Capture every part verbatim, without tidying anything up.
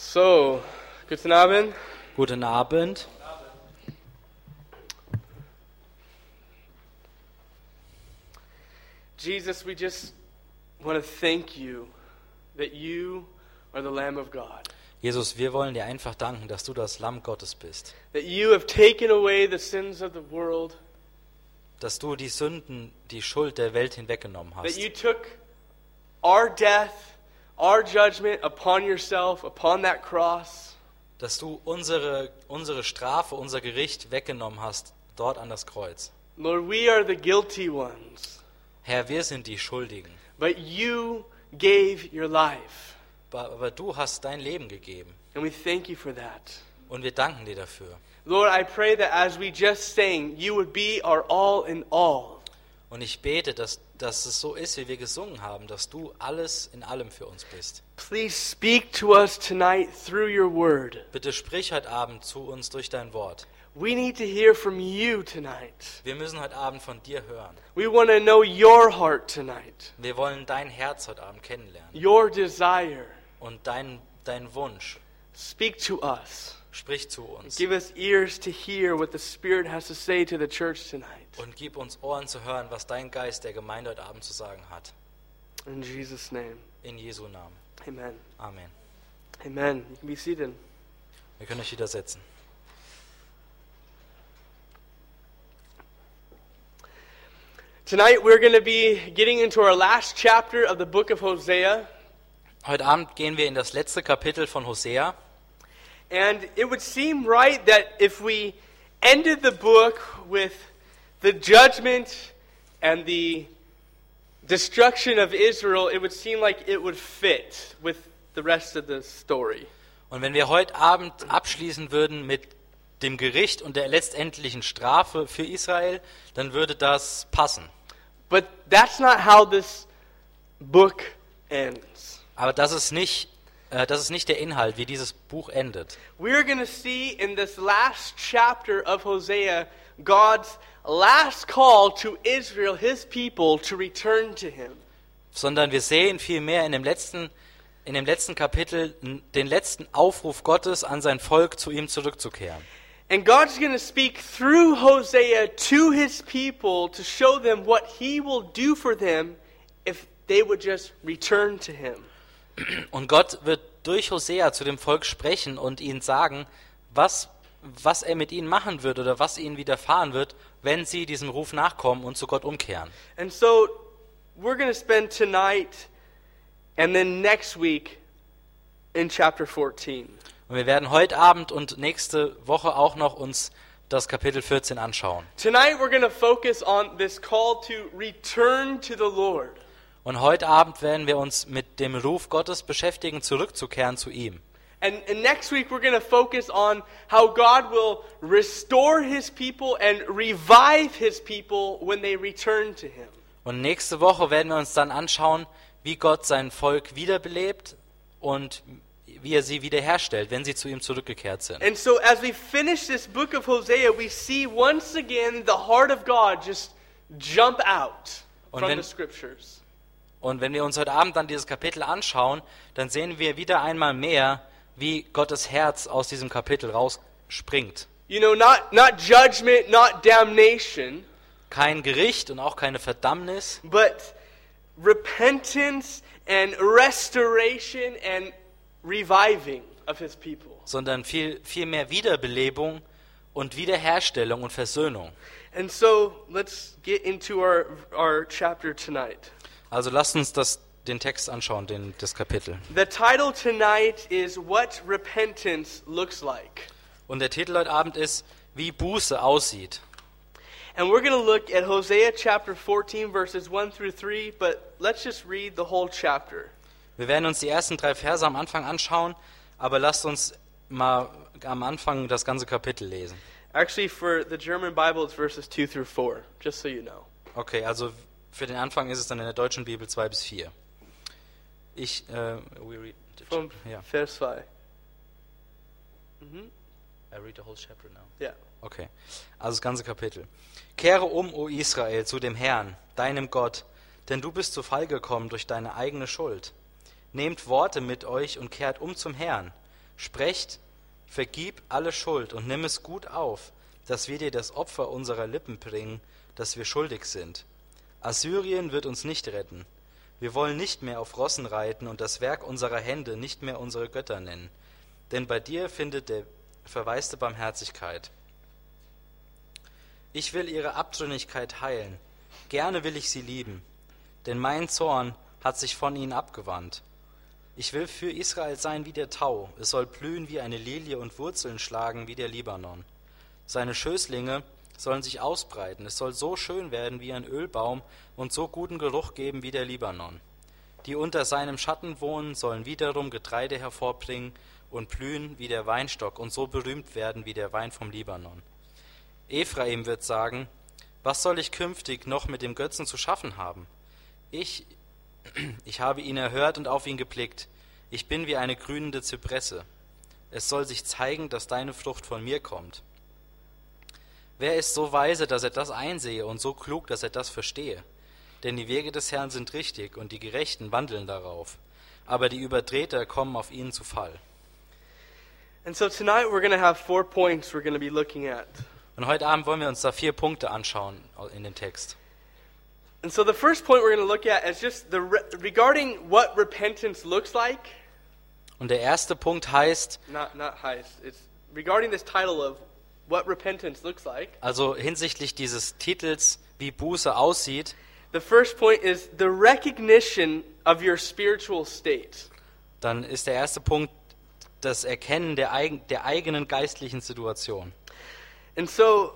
So, guten Abend. Guten Abend. Jesus, we just want to thank you that you are the Lamb of God. Jesus, wir wollen dir einfach danken, dass du das Lamm Gottes bist. That you have taken away the sins of the world. Dass du die Sünden, die Schuld der Welt hinweggenommen That hast. you took our death, our judgment upon yourself, upon that cross. Dass du unsere, unsere Strafe, unser Gericht weggenommen hast, dort an das Kreuz. Lord, we are the guilty ones. Herr, wir sind die Schuldigen. But you gave your life. Aber, aber du hast dein Leben gegeben. And we thank you for that. Und wir danken dir dafür. Lord, I pray that as we just sang, you would be our all in all. Und ich bete, dass, dass es so ist, wie wir gesungen haben, dass du alles in allem für uns bist. Please speak to us tonight through your word. Bitte sprich heute Abend zu uns durch dein Wort. We need to hear from you tonight. Wir müssen heute Abend von dir hören. We want to know your heart tonight, Wir wollen dein Herz heute Abend kennenlernen. your desire. Und dein, dein Wunsch. Speak to us. Sprich zu uns. Give us ears to hear what the Spirit has to say to the church tonight. Und gib uns Ohren zu hören, was dein Geist der Gemeinde heute Abend zu sagen hat. In Jesus' name, In Jesu Namen. amen. Amen. Amen. You can be seated. Wir können euch wieder setzen. Tonight we're going to be getting into our last chapter of the book of Hosea. Heute Abend gehen wir in das letzte Kapitel von Hosea. And it would seem right that if we ended the book with the judgment and the destruction of Israel, it would seem like it would fit with the rest of the story. Und wenn wir heute Abend abschließen würden mit dem Gericht und der letztendlichen Strafe für Israel, dann würde das passen. But that's not how this book ends. Aber das ist nicht, äh, das ist nicht der Inhalt, wie dieses Buch endet. We're going to see in this last chapter of Hosea God's last call to Israel, his people, to return to him. Sondern wir sehen vielmehr in dem letzten, in dem letzten Kapitel den letzten Aufruf Gottes an sein Volk, zu ihm zurückzukehren. And God's going to speak through Hosea to his people to show them what he will do for them if they would just return to him. Und Gott wird durch Hosea zu dem Volk sprechen und ihnen sagen, was, was er mit ihnen machen wird oder was ihnen widerfahren wird, wenn sie diesem Ruf nachkommen und zu Gott umkehren. And so we're going to spend tonight and then next week in chapter fourteen. Und wir werden heute Abend und nächste Woche auch noch uns das Kapitel vierzehn anschauen. Tonight we're going to focus on this call to return to the Lord. Und heute Abend werden wir uns mit dem Ruf Gottes beschäftigen, zurückzukehren zu ihm. And, and next week we're going to focus on how God will restore his people and revive his people when they return to him. Und nächste Woche werden wir uns dann anschauen, wie Gott sein Volk wiederbelebt und wie er sie wiederherstellt, wenn sie zu ihm zurückgekehrt sind. And so as we finish this book of Hosea, we see once again the heart of God just jump out Und from wenn- the scriptures. Und wenn wir uns heute Abend dann dieses Kapitel anschauen, dann sehen wir wieder einmal mehr, wie Gottes Herz aus diesem Kapitel rausspringt. You know, not, not judgment, not damnation, Kein Gericht und auch keine Verdammnis, but repentance and restoration and reviving of his people. sondern viel, viel mehr Wiederbelebung und Wiederherstellung und Versöhnung. And so let's get into our, our chapter tonight. Also lasst uns das, den Text anschauen, den, das Kapitel. The title tonight is What Repentance Looks Like. Und der Titel heute Abend ist, wie Buße aussieht. And we're going to look at Hosea chapter fourteen, verses one through three, but let's just read the whole chapter. Wir werden uns die ersten drei Verse am Anfang anschauen, aber lasst uns mal am Anfang das ganze Kapitel lesen. Actually, for the German Bible, it's verses two through four, just so you know. Okay, also für den Anfang ist es dann in der deutschen Bibel zwei bis vier. Ich, äh, we read, From ja. Vers zwei. Mhm. I read the whole chapter now. Yeah. Okay, also das ganze Kapitel. Kehre um, o Israel, zu dem Herrn, deinem Gott, denn du bist zu Fall gekommen durch deine eigene Schuld. Nehmt Worte mit euch und kehrt um zum Herrn, Sprecht, vergib alle Schuld und nimm es gut auf, dass wir dir das Opfer unserer Lippen bringen, das wir schuldig sind. Assyrien wird uns nicht retten. Wir wollen nicht mehr auf Rossen reiten und das Werk unserer Hände nicht mehr unsere Götter nennen. Denn bei dir findet der Verwaiste Barmherzigkeit. Ich will ihre Abtrünnigkeit heilen. Gerne will ich sie lieben, denn mein Zorn hat sich von ihnen abgewandt. Ich will für Israel sein wie der Tau. Es soll blühen wie eine Lilie und Wurzeln schlagen wie der Libanon. Seine Schößlinge sollen sich ausbreiten. Es soll so schön werden wie ein Ölbaum und so guten Geruch geben wie der Libanon. Die unter seinem Schatten wohnen, sollen wiederum Getreide hervorbringen und blühen wie der Weinstock und so berühmt werden wie der Wein vom Libanon. Ephraim wird sagen, was soll ich künftig noch mit dem Götzen zu schaffen haben? Ich, ich habe ihn erhört und auf ihn geblickt. Ich bin wie eine grünende Zypresse. Es soll sich zeigen, dass deine Frucht von mir kommt. Wer ist so weise, dass er das einsehe und so klug, dass er das verstehe? Denn die Wege des Herrn sind richtig und die Gerechten wandeln darauf. Aber die Übertreter kommen auf ihnen zu Fall. And so tonight we're going to have four points we're going to be looking at. Und heute Abend wollen wir uns da vier Punkte anschauen in dem Text. And so the first point we're going to look at is just the re- regarding what repentance looks like. Und der erste Punkt heißt, Not not heißt. It's regarding this title of what repentance looks like. also hinsichtlich dieses Titels, wie Buße aussieht, The first point is the recognition of your spiritual state. dann ist der erste Punkt das Erkennen der, eigen, der eigenen geistlichen Situation. And so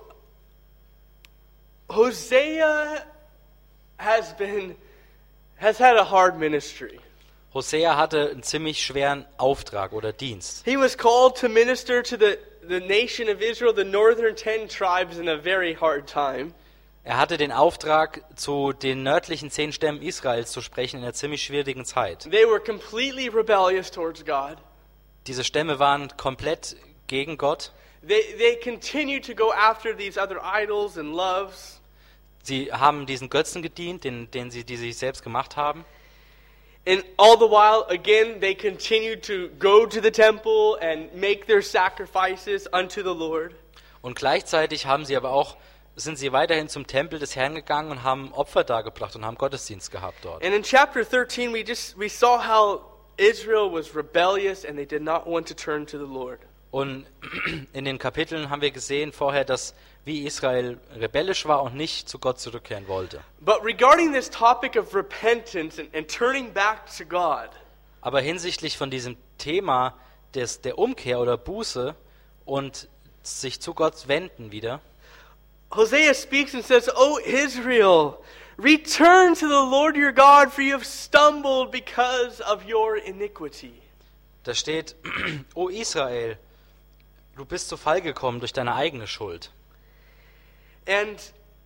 Hosea has been has had a hard ministry. Hosea hatte einen ziemlich schweren Auftrag oder Dienst. He was called to minister to the, the nation of Israel, the northern ten tribes, in a very hard time. Er hatte den Auftrag, zu den nördlichen zehn Stämmen Israels zu sprechen in einer ziemlich schwierigen Zeit. They were completely rebellious towards God. Diese Stämme waren komplett gegen Gott. They they continued to go after these other idols and loves. Sie haben diesen Götzen gedient, den, den sie, die sie sich selbst gemacht haben. And all the while, again, they continued to go to the temple and make their sacrifices unto the Lord. Und gleichzeitig haben sie aber auch, sind sie weiterhin zum Tempel des Herrn gegangen und haben Opfer dargebracht und haben Gottesdienst gehabt dort. And in chapter thirteen, we just we saw how Israel was rebellious and they did not want to turn to the Lord. Und in den Kapiteln haben wir gesehen vorher, dass wie Israel rebellisch war und nicht zu Gott zurückkehren wollte. But regarding this topic of repentance and, and turning back to God, Aber hinsichtlich von diesem Thema des, der Umkehr oder Buße und sich zu Gott wenden wieder, Hosea speaks and says, "O Israel, return to the Lord your God, for you have stumbled because of your iniquity." da steht, O Israel, du bist zu Fall gekommen durch deine eigene Schuld. And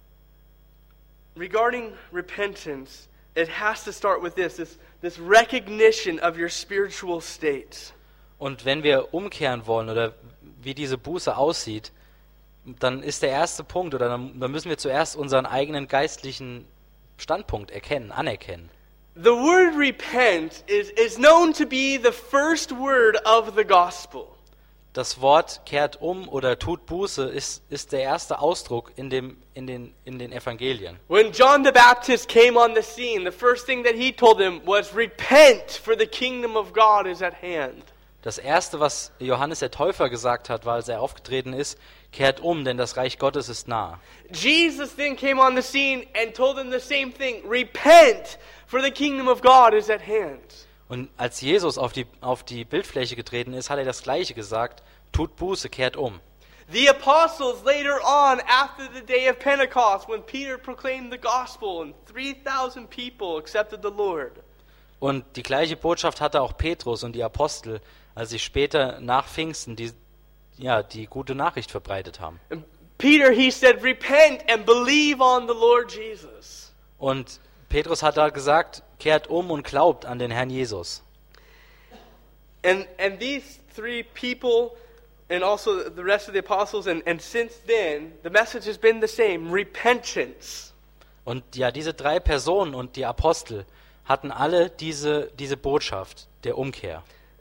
regarding repentance, it has to start with this, this, this recognition of your spiritual state. Und wenn wir umkehren wollen oder wie diese Buße aussieht, dann ist der erste Punkt oder dann, dann müssen wir zuerst unseren eigenen geistlichen Standpunkt erkennen, anerkennen. The word repent is, is known to be the first word of the gospel. Das Wort kehrt um oder tut Buße ist, ist der erste Ausdruck in, dem, in, den, in den Evangelien. When John the Baptist came on the scene, the first thing that he told them was, "Repent, for the kingdom of God is at hand." Das erste, was Johannes der Täufer gesagt hat, weil er aufgetreten ist, kehrt um, denn das Reich Gottes ist nah. Jesus then came on the scene and told them the same thing, "Repent, for the kingdom of God is at hand." Und als Jesus auf die, auf die Bildfläche getreten ist, hat er das Gleiche gesagt, tut Buße, kehrt um. The apostles later on, after the day of Pentecost, when Peter proclaimed the gospel and three thousand people accepted the Lord. Und die gleiche Botschaft hatte auch Petrus und die Apostel, als sie später nach Pfingsten die, ja, die gute Nachricht verbreitet haben. And Peter, he said, "Repent and believe on the Lord Jesus." Und Petrus hat da gesagt, kehrt um und glaubt an den Herrn Jesus. And and these three people and also the rest of the apostles and, and since then, the message has been the same, repentance. Und ja, diese drei Personen und die Apostel hatten alle diese, diese Botschaft der Umkehr.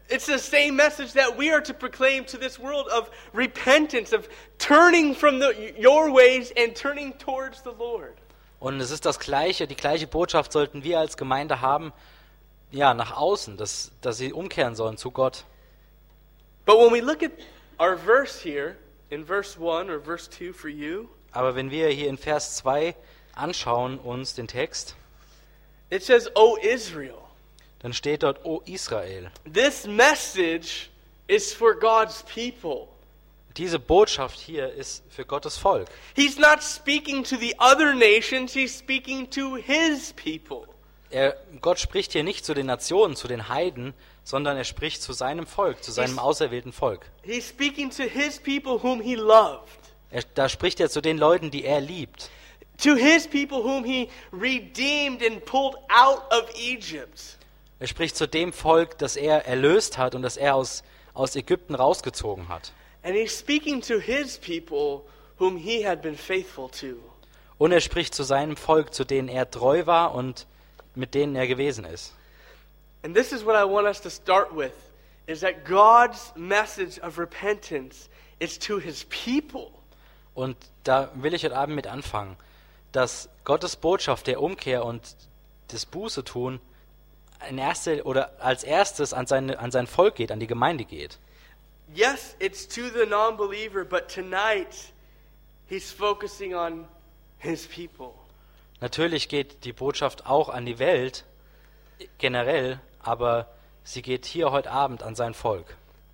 It's the same message that we are to proclaim to this world of repentance, of turning from the, your ways and turning towards the Lord. Und es ist das gleiche, die gleiche Botschaft sollten wir als Gemeinde haben, ja, nach außen, dass, dass sie umkehren sollen zu Gott. But when we look at our verse here, in verse one or verse two for you, Aber wenn wir hier in Vers zwei anschauen uns den Text, it says, O Israel. dann steht dort, O Israel. This message is for God's people. Diese Botschaft hier ist für Gottes Volk. He's not speaking to the other nations, he's speaking to his people. Er, Gott spricht hier nicht zu den Nationen, zu den Heiden, sondern er spricht zu seinem Volk, zu seinem He's- auserwählten Volk. He's speaking to his people whom he loved, Er, da spricht er zu den Leuten, die er liebt. to his people whom he redeemed and pulled out of Egypt. Er spricht zu dem Volk, das er erlöst hat und das er aus, aus Ägypten rausgezogen hat. And he's speaking to his people whom he had been faithful to. Und er spricht zu seinem Volk, zu denen er treu war und mit denen er gewesen ist. And this is what I want us to start with, is that God's message of repentance is to his people. Und da will ich heute Abend mit anfangen, dass Gottes Botschaft der Umkehr und des Buße tun in erster, oder als erstes an, seine, an sein Volk geht, an die Gemeinde geht. Yes, it's to the non-believer, but tonight he's focusing on his people. Natürlich geht die Botschaft auch an die Welt generell, aber sie geht hier heute Abend an sein Volk.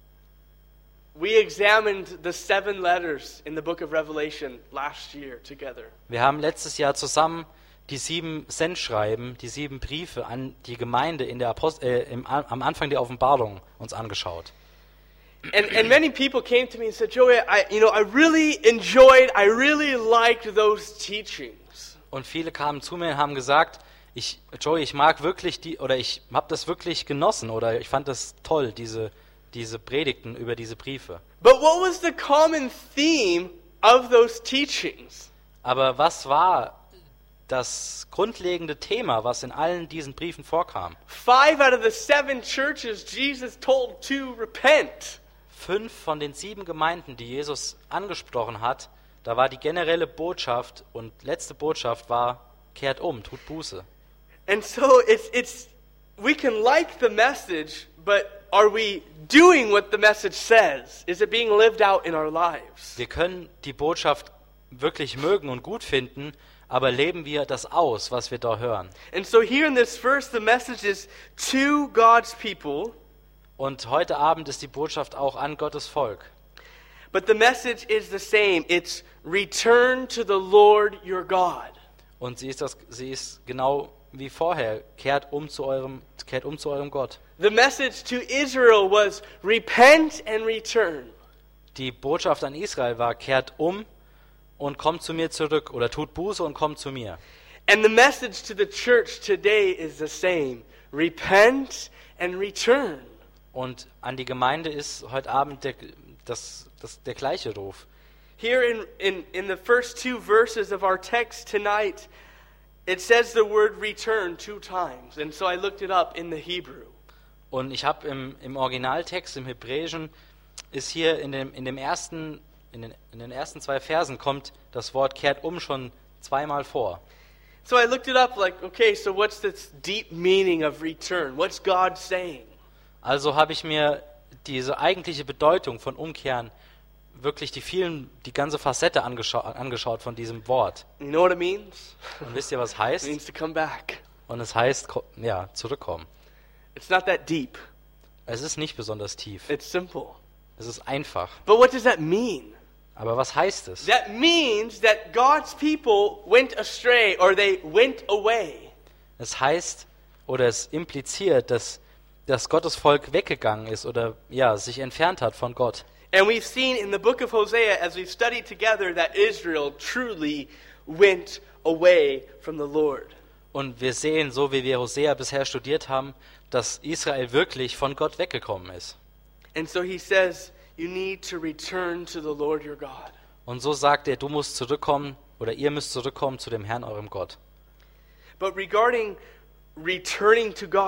We examined the seven letters in the book of Revelation last year together. Wir haben letztes Jahr zusammen die sieben Sendschreiben, die sieben Briefe an die Gemeinde in der Apost äh, im, am Anfang der Offenbarung uns angeschaut. And, and many people came to me and said, Joey, I, you know, I really enjoyed, I really liked those teachings. Und viele kamen zu mir und haben gesagt, ich, Joey, ich mag wirklich die, oder ich habe das wirklich genossen oder ich fand das toll, diese, diese Predigten über diese Briefe. But what was the common theme of those teachings? Aber was war das grundlegende Thema, was in allen diesen Briefen vorkam? Five out of the seven churches Jesus told to repent. Fünf von den sieben Gemeinden, die Jesus angesprochen hat, da war die generelle Botschaft und letzte Botschaft war, kehrt um, tut Buße. And so it's it's we can like the message, but are we doing what the message says? Is it being lived out in our lives? Wir können die Botschaft wirklich mögen und gut finden, aber leben wir das aus, was wir da hören? And so here in this verse, the message is to God's people, Und heute Abend ist die Botschaft auch an Gottes Volk. but the message is the same. It's return to the Lord your God. Und sie ist, das, sie ist genau wie vorher, kehrt um zu eurem, kehrt um zu eurem Gott. The message to Israel was repent and return. Die Botschaft an Israel war, kehrt um und kommt zu mir zurück oder tut Buße und kommt zu mir. And the message to the church today is the same. Repent and return. Und an die Gemeinde ist heute Abend der, das, das, der gleiche Ruf. Here in, in, in the first two verses of our text tonight, it says the word return two times. And so I looked it up in the Hebrew. Und ich habe im, im Originaltext, im Hebräischen, ist hier in dem, in dem ersten, in den, in den ersten zwei Versen kommt das Wort kehrt um schon zweimal vor. So I looked it up like, okay, so what's this deep meaning of return? What's God saying? Also habe ich mir diese eigentliche Bedeutung von Umkehren, wirklich die vielen, die ganze Facette angescha- angeschaut von diesem Wort. You know what it means? Und wisst ihr, was It heißt? means to come back. Und es heißt, ko- ja, zurückkommen. It's not that deep. Es ist nicht besonders tief. It's simple. Es ist einfach. But what does that mean? Aber was heißt es? That means that God's people went astray or they went away. Es heißt oder es impliziert, dass, dass Gottes Volk weggegangen ist oder ja, sich entfernt hat von Gott. And we've seen in the book of Hosea, as we've studied together, that Israel truly went away from the Lord. Und wir sehen, so wie wir Hosea bisher studiert haben, dass Israel wirklich von Gott weggekommen ist. And so he says, you need to return to the Lord your God. Und so sagt er, du musst zurückkommen oder ihr müsst zurückkommen zu dem Herrn, eurem Gott. But regarding returning to God,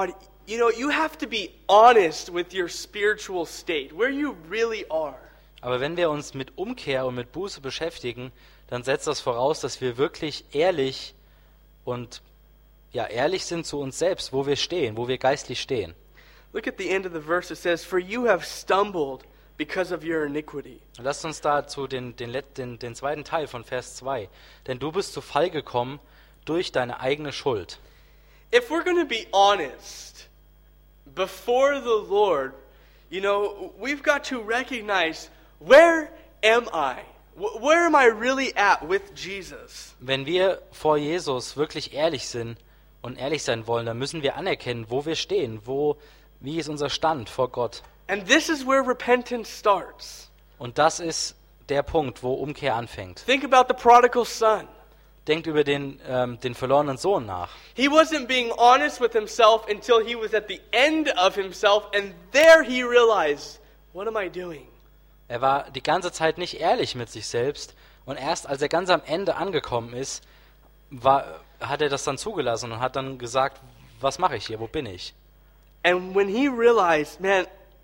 you know, you have to be honest with your spiritual state, where you really are. Aber wenn wir uns mit Umkehr und mit Buße beschäftigen, dann setzt das voraus, dass wir wirklich ehrlich und ja ehrlich sind zu uns selbst, wo wir stehen, wo wir geistlich stehen. Look at the end of the verse. It says, "For you have stumbled because of your iniquity." Und lasst uns dazu den, den, den, den zweiten Teil von Vers zwei. Denn du bist zu Fall gekommen durch deine eigene Schuld. If we're going to be honest before the Lord, you know, we've got to recognize, where am I? Wh- Where am I really at with Jesus? Wenn wir vor Jesus wirklich ehrlich sind und ehrlich sein wollen, dann müssen wir anerkennen, wo wir stehen, wo, wie ist unser Stand vor Gott. And this is where repentance starts. Und das ist der Punkt, wo Umkehr anfängt. Think about the prodigal son. Denkt über den, ähm, den verlorenen Sohn nach. He wasn't being honest with himself until he was at the end of himself, and there he realized, what am I doing? Er war die ganze Zeit nicht ehrlich mit sich selbst und erst als er ganz am Ende angekommen ist, war, hat er das dann zugelassen und hat dann gesagt, was mache ich hier, wo bin ich? And when he realized, man,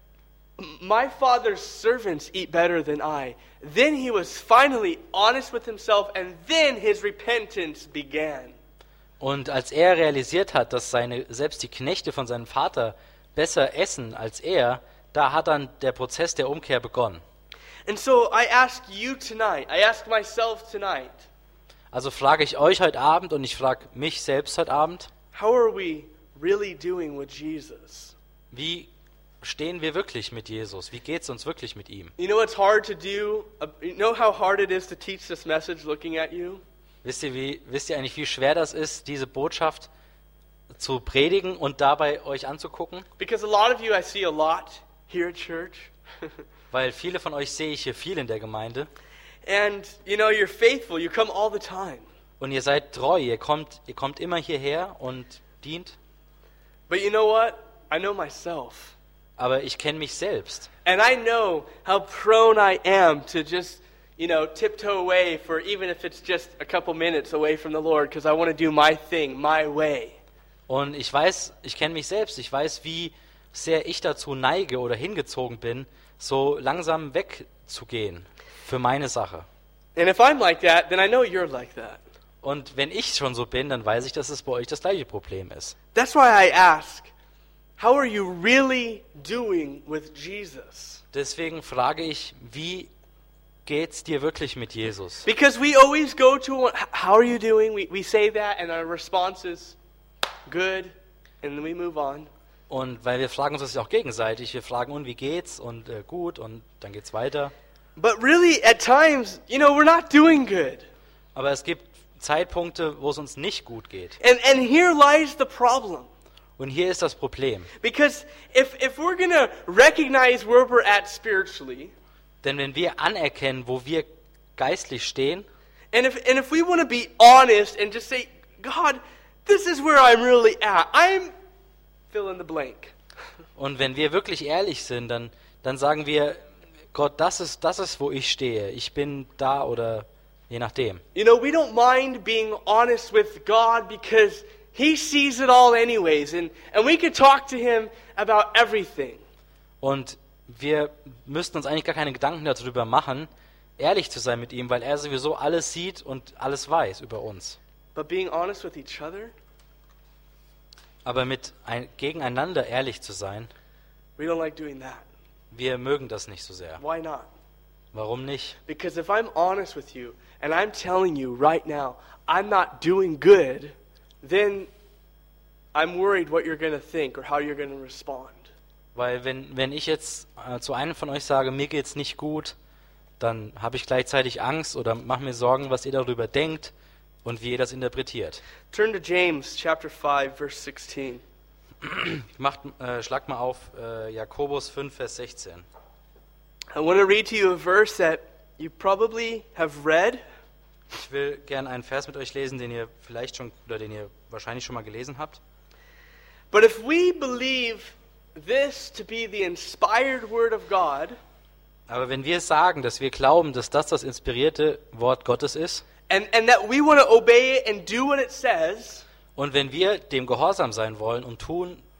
my father's servants eat better than I, then he was finally honest with himself, and then his repentance began. Und als er realisiert hat, dass seine, selbst die Knechte von seinem Vater besser essen als er, da hat dann der Prozess der Umkehr begonnen. And so I ask you tonight, I ask myself tonight, Also frage ich euch heute Abend und ich frage mich selbst heute Abend, how are we really doing with Jesus? wie stehen wir wirklich mit Jesus? Wie geht es uns wirklich mit ihm? You know what's hard to do? Uh, You know how hard it is to teach this message looking at you? Wisst ihr, wie, wisst ihr eigentlich, wie schwer das ist, diese Botschaft zu predigen und dabei euch anzugucken? Because a lot of you I see a lot here at church. Weil viele von euch sehe ich hier viel in der Gemeinde And you know, you're faithful, you come all the time. und ihr seid treu, ihr kommt, ihr kommt immer hierher und dient, But you know what? I know myself. aber ich kenne mich selbst. And I know how prone I am to just, you know, tiptoe away for even if it's just a couple minutes away from the Lord because I want to do my thing, my way. Und ich weiß, ich kenne mich selbst, ich weiß, wie sehr ich dazu neige oder hingezogen bin, so langsam wegzugehen für meine Sache. And if I'm like that, then I know you're like that. Und wenn ich schon so bin, dann weiß ich, dass es bei euch das gleiche Problem ist. That's why I ask, how are you really doing with Jesus? Deswegen frage ich, wie geht's dir wirklich mit Jesus? Because we always go to, how are you doing? We, we say that and our response is, good, and then we move on. Und weil wir fragen uns das ja auch gegenseitig, wir fragen, und wie geht's? Und äh, gut, und dann geht's weiter. But really, at times, you know, we're not doing good. Aber es gibt Zeitpunkte, wo es uns nicht gut geht. And, and here lies the problem. Und hier ist das Problem. Because if, if we're going to recognize where we're at spiritually, Denn wenn wir anerkennen, wo wir geistlich stehen, and if, and if we want to be honest and just say, God, this is where I'm really at. I'm fill in the blank. und wenn wir wirklich ehrlich sind, dann, dann sagen wir, Gott, das ist, das ist, wo ich stehe. Ich bin da oder je nachdem. You know, we don't mind being honest with God because He sees it all anyways. And, and we can talk to Him about everything. Und wir müssten uns eigentlich gar keine Gedanken darüber machen, ehrlich zu sein mit ihm, weil er sowieso alles sieht und alles weiß über uns. But being honest with each other, Aber mit ein, gegeneinander ehrlich zu sein, we don't like doing that. wir mögen das nicht so sehr. Why not? Warum nicht? Because if I'm honest with you and I'm telling you right now I'm not doing good, then I'm worried what you're going to think or how you're going to respond. Weil wenn, wenn ich jetzt äh, zu einem von euch sage, mir geht's nicht gut, dann habe ich gleichzeitig Angst oder mache mir Sorgen, was ihr darüber denkt und wie ihr das interpretiert. Turn to James chapter five verse sixteen. Macht, äh, schlagt mal auf äh, Jakobus fünf, Vers sechzehn. I want to read to you a verse that you probably have read, Ich will gerne einen Vers mit euch lesen, den ihr vielleicht schon oder den ihr wahrscheinlich schon mal gelesen habt. but if we believe this to be the inspired word of God, Aber wenn wir sagen, dass wir glauben, dass das das inspirierte Wort Gottes ist, and, and that we want to obey it and do what it says, und wenn wir dem gehorsam sein wollen und tun,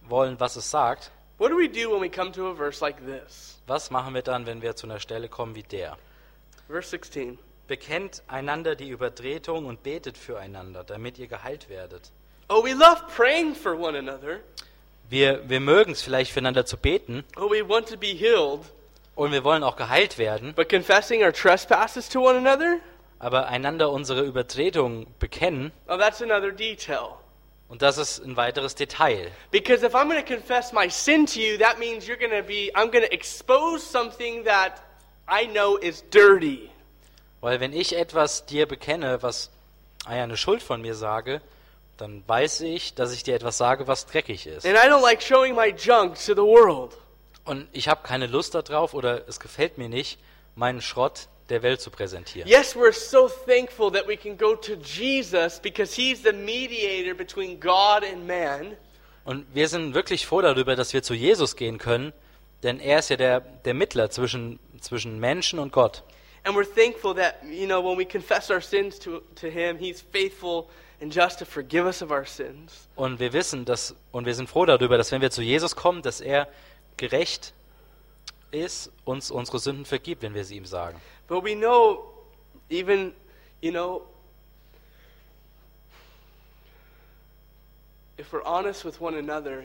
wollen, was es sagt, what do we do when we come to a verse like this? was machen wir dann, wenn wir zu einer Stelle kommen wie der? Verse sixteen. Bekennt einander die Übertretung und betet füreinander, damit ihr geheilt werdet. Oh, we love praying for one another. Wir, wir mögen es vielleicht füreinander zu beten Oh, we want to be healed. und wir wollen auch geheilt werden, But confessing our trespasses to one another? aber einander unsere Übertretung bekennen, Oh, that's another detail. und das ist ein weiteres Detail. Because if I'm going to confess my sin to you, that means you're going to be, I'm going to expose something that I know is dirty. Weil wenn ich etwas dir bekenne, was eine Schuld von mir sage, dann weiß ich, dass ich dir etwas sage, was dreckig ist. And I don't like showing my junk to the world. Und ich habe keine Lust darauf oder es gefällt mir nicht, meinen Schrott der Welt zu präsentieren. Yes, we're so thankful that we can go to Jesus because he's the mediator between God and man. Und wir sind wirklich froh darüber, dass wir zu Jesus gehen können, denn er ist ja der, der Mittler zwischen, zwischen Menschen und Gott. And we're thankful that, you know, when we confess our sins to, to him, he's faithful and just to forgive us of our sins. Und wir wissen, dass, und wir sind froh darüber, dass wenn wir zu Jesus kommen, dass er gerecht ist, uns unsere Sünden vergibt, wenn wir sie ihm sagen. But we know, even, you know, if we're honest with one another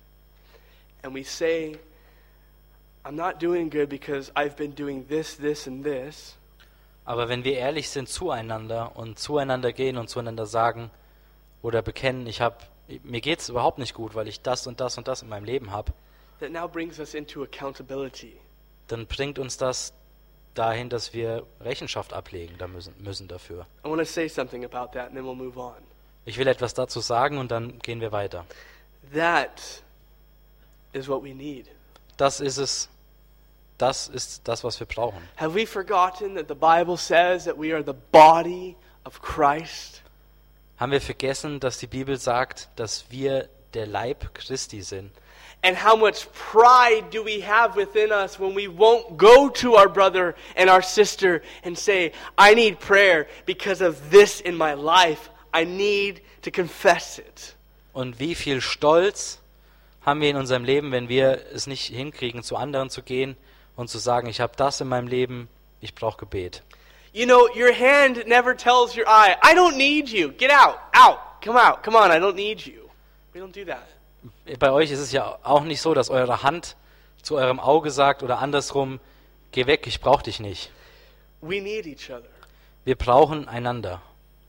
and we say, I'm not doing good because I've been doing this, this, and this, Aber wenn wir ehrlich sind zueinander und zueinander gehen und zueinander sagen oder bekennen, ich hab, mir geht es überhaupt nicht gut, weil ich das und das und das in meinem Leben habe, that now brings us into accountability. dann bringt uns das dahin, dass wir Rechenschaft ablegen da müssen, müssen dafür. I want to say something about that and then we'll move on. Ich will etwas dazu sagen und dann gehen wir weiter. That is what we need. Das ist es, das ist das, was wir brauchen. Have we forgotten that the Bible says that we are the body of Christ? Haben wir vergessen, dass die Bibel sagt, dass wir der Leib Christi sind? And how much pride do we have within us when we won't go to our brother and our sister and say, I need prayer because of this in my life. I need to confess it. Und wie viel Stolz haben wir in unserem Leben, wenn wir es nicht hinkriegen, zu anderen zu gehen und zu sagen, ich habe das in meinem Leben, ich brauche Gebet. You know, your hand never tells your eye, I don't need you. Get out, out, come out, come on, I don't need you. We don't do that. Bei euch ist es ja auch nicht so, dass eure Hand zu eurem Auge sagt oder andersrum, geh weg, ich brauche dich nicht. We need each other. Wir brauchen einander.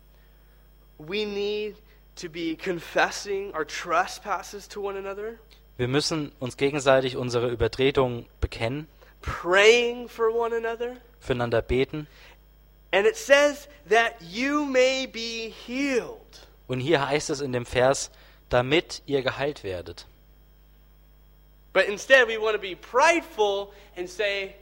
We need to be confessing our trespasses to one another, Wir müssen uns gegenseitig unsere Übertretungen bekennen, praying for one another. füreinander beten. And it says that you may be healed. Und hier heißt es in dem Vers, damit ihr geheilt werdet. But instead we want to be prideful and say,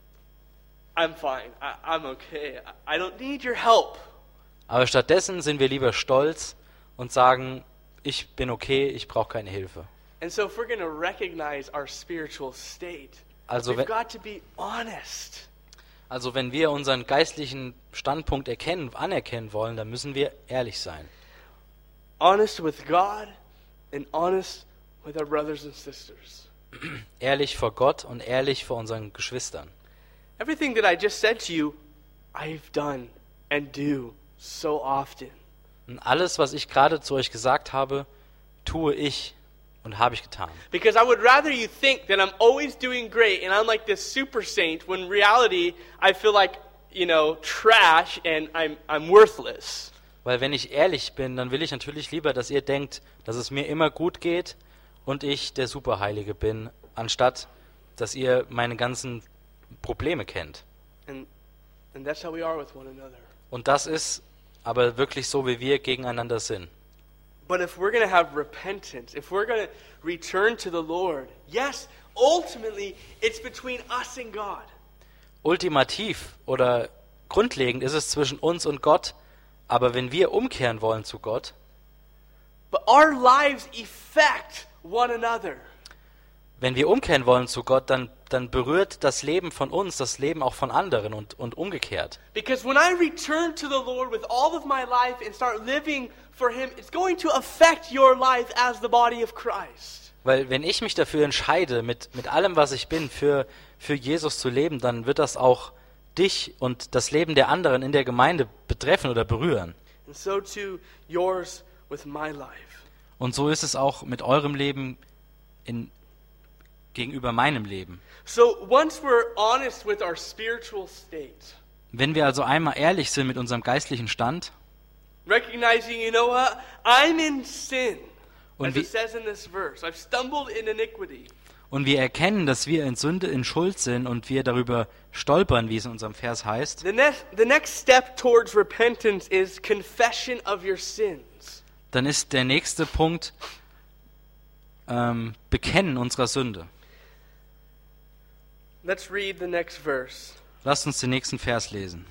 I'm fine, I, I'm okay, I, I don't need your help. Aber stattdessen sind wir lieber stolz und sagen, ich bin okay, ich brauche keine Hilfe. And so if we're going to recognize our spiritual state, Also we've wenn, got to be honest. also wenn wir unseren geistlichen Standpunkt erkennen, anerkennen wollen, dann müssen wir ehrlich sein. Honest with God and honest with our brothers and sisters. Ehrlich vor Gott und ehrlich vor unseren Geschwistern. Everything that I just said to you, I've done and do so often. Und alles, was ich gerade zu euch gesagt habe, tue ich und habe ich getan. Because I would rather you think that I'm always doing great and I'm like this super saint, when in reality I feel like, you know, trash and I'm I'm worthless. Weil wenn ich ehrlich bin, dann will ich natürlich lieber, dass ihr denkt, dass es mir immer gut geht und ich der Superheilige bin, anstatt dass ihr meine ganzen Probleme kennt. And and that's how we are with one another. Und das ist aber wirklich so, wie wir gegeneinander sind. But if we're going to have repentance, if we're going to return to the Lord, yes, ultimately it's between us and God. Ultimativ oder grundlegend ist es zwischen uns und Gott, aber wenn wir umkehren wollen zu Gott, But our lives affect one another. wenn wir umkehren wollen zu Gott, dann, dann berührt das Leben von uns das Leben auch von anderen und, und umgekehrt. Because when I return to the Lord with all of my life and start living for Him, it's going to affect your life as the body of Christ. Weil wenn ich mich dafür entscheide, mit, mit allem, was ich bin, für, für Jesus zu leben, dann wird das auch dich und das Leben der anderen in der Gemeinde betreffen oder berühren. And so too yours with my life. Und so ist es auch mit eurem Leben in, gegenüber meinem Leben. So once we're honest with our spiritual state, Wenn wir also einmal ehrlich sind mit unserem geistlichen Stand recognizing, you know what, I'm in sin, Und as wie- it says in this verse. I've stumbled in iniquity. und wir erkennen, dass wir in Sünde, in Schuld sind und wir darüber stolpern, wie es in unserem Vers heißt, The next, the next step towards repentance is confession of your sins. dann ist der nächste Punkt ähm, Bekennen unserer Sünde. Let's read the next verse. Lasst uns den nächsten Vers lesen.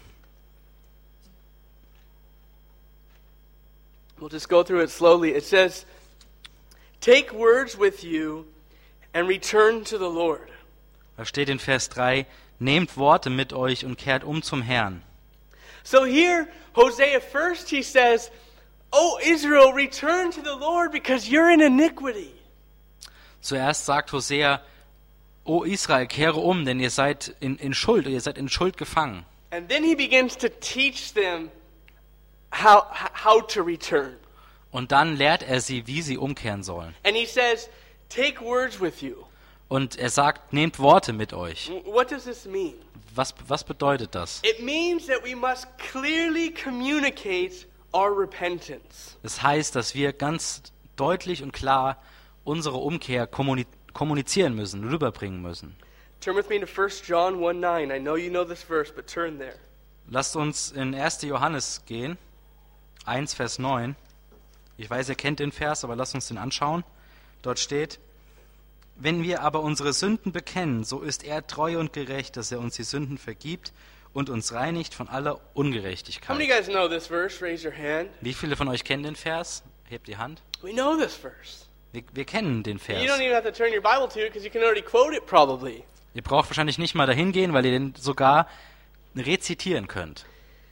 We'll just go through it slowly. It says, "Take words with you and return to the Lord." Da steht in Vers drei, nehmt Worte mit euch und kehrt um zum Herrn. So here, Hosea first, he says, "Oh Israel, return to the Lord because you're in iniquity." Zuerst sagt Hosea, O Israel, kehre um, denn ihr seid in, in Schuld, ihr seid in Schuld gefangen. And then he begins to teach them how, how to return. Und dann lehrt er sie, wie sie umkehren sollen. And he says, "Take words with you." Und er sagt, nehmt Worte mit euch. What does this mean? Was, was bedeutet das? It means that we must clearly communicate our repentance. Es heißt, dass wir ganz deutlich und klar unsere Umkehr kommuni- kommunizieren müssen, rüberbringen müssen. Turn with me to First John one nine. I know you know this verse, but turn there. Lasst uns in erster Johannes gehen, eins Vers neun. Ich weiß, ihr kennt den Vers, aber lasst uns den anschauen. Dort steht, wenn wir aber unsere Sünden bekennen, so ist er treu und gerecht, dass er uns die Sünden vergibt und uns reinigt von aller How many Ungerechtigkeit. of you guys know this verse? Raise your hand. Wie viele von euch kennen den Vers? Hebt die Hand. We know this verse. Wir, wir kennen den You Vers. don't even have to turn your Bible to it because you can already quote it probably. Ihr braucht wahrscheinlich nicht mal dahin gehen, weil ihr den sogar rezitieren könnt.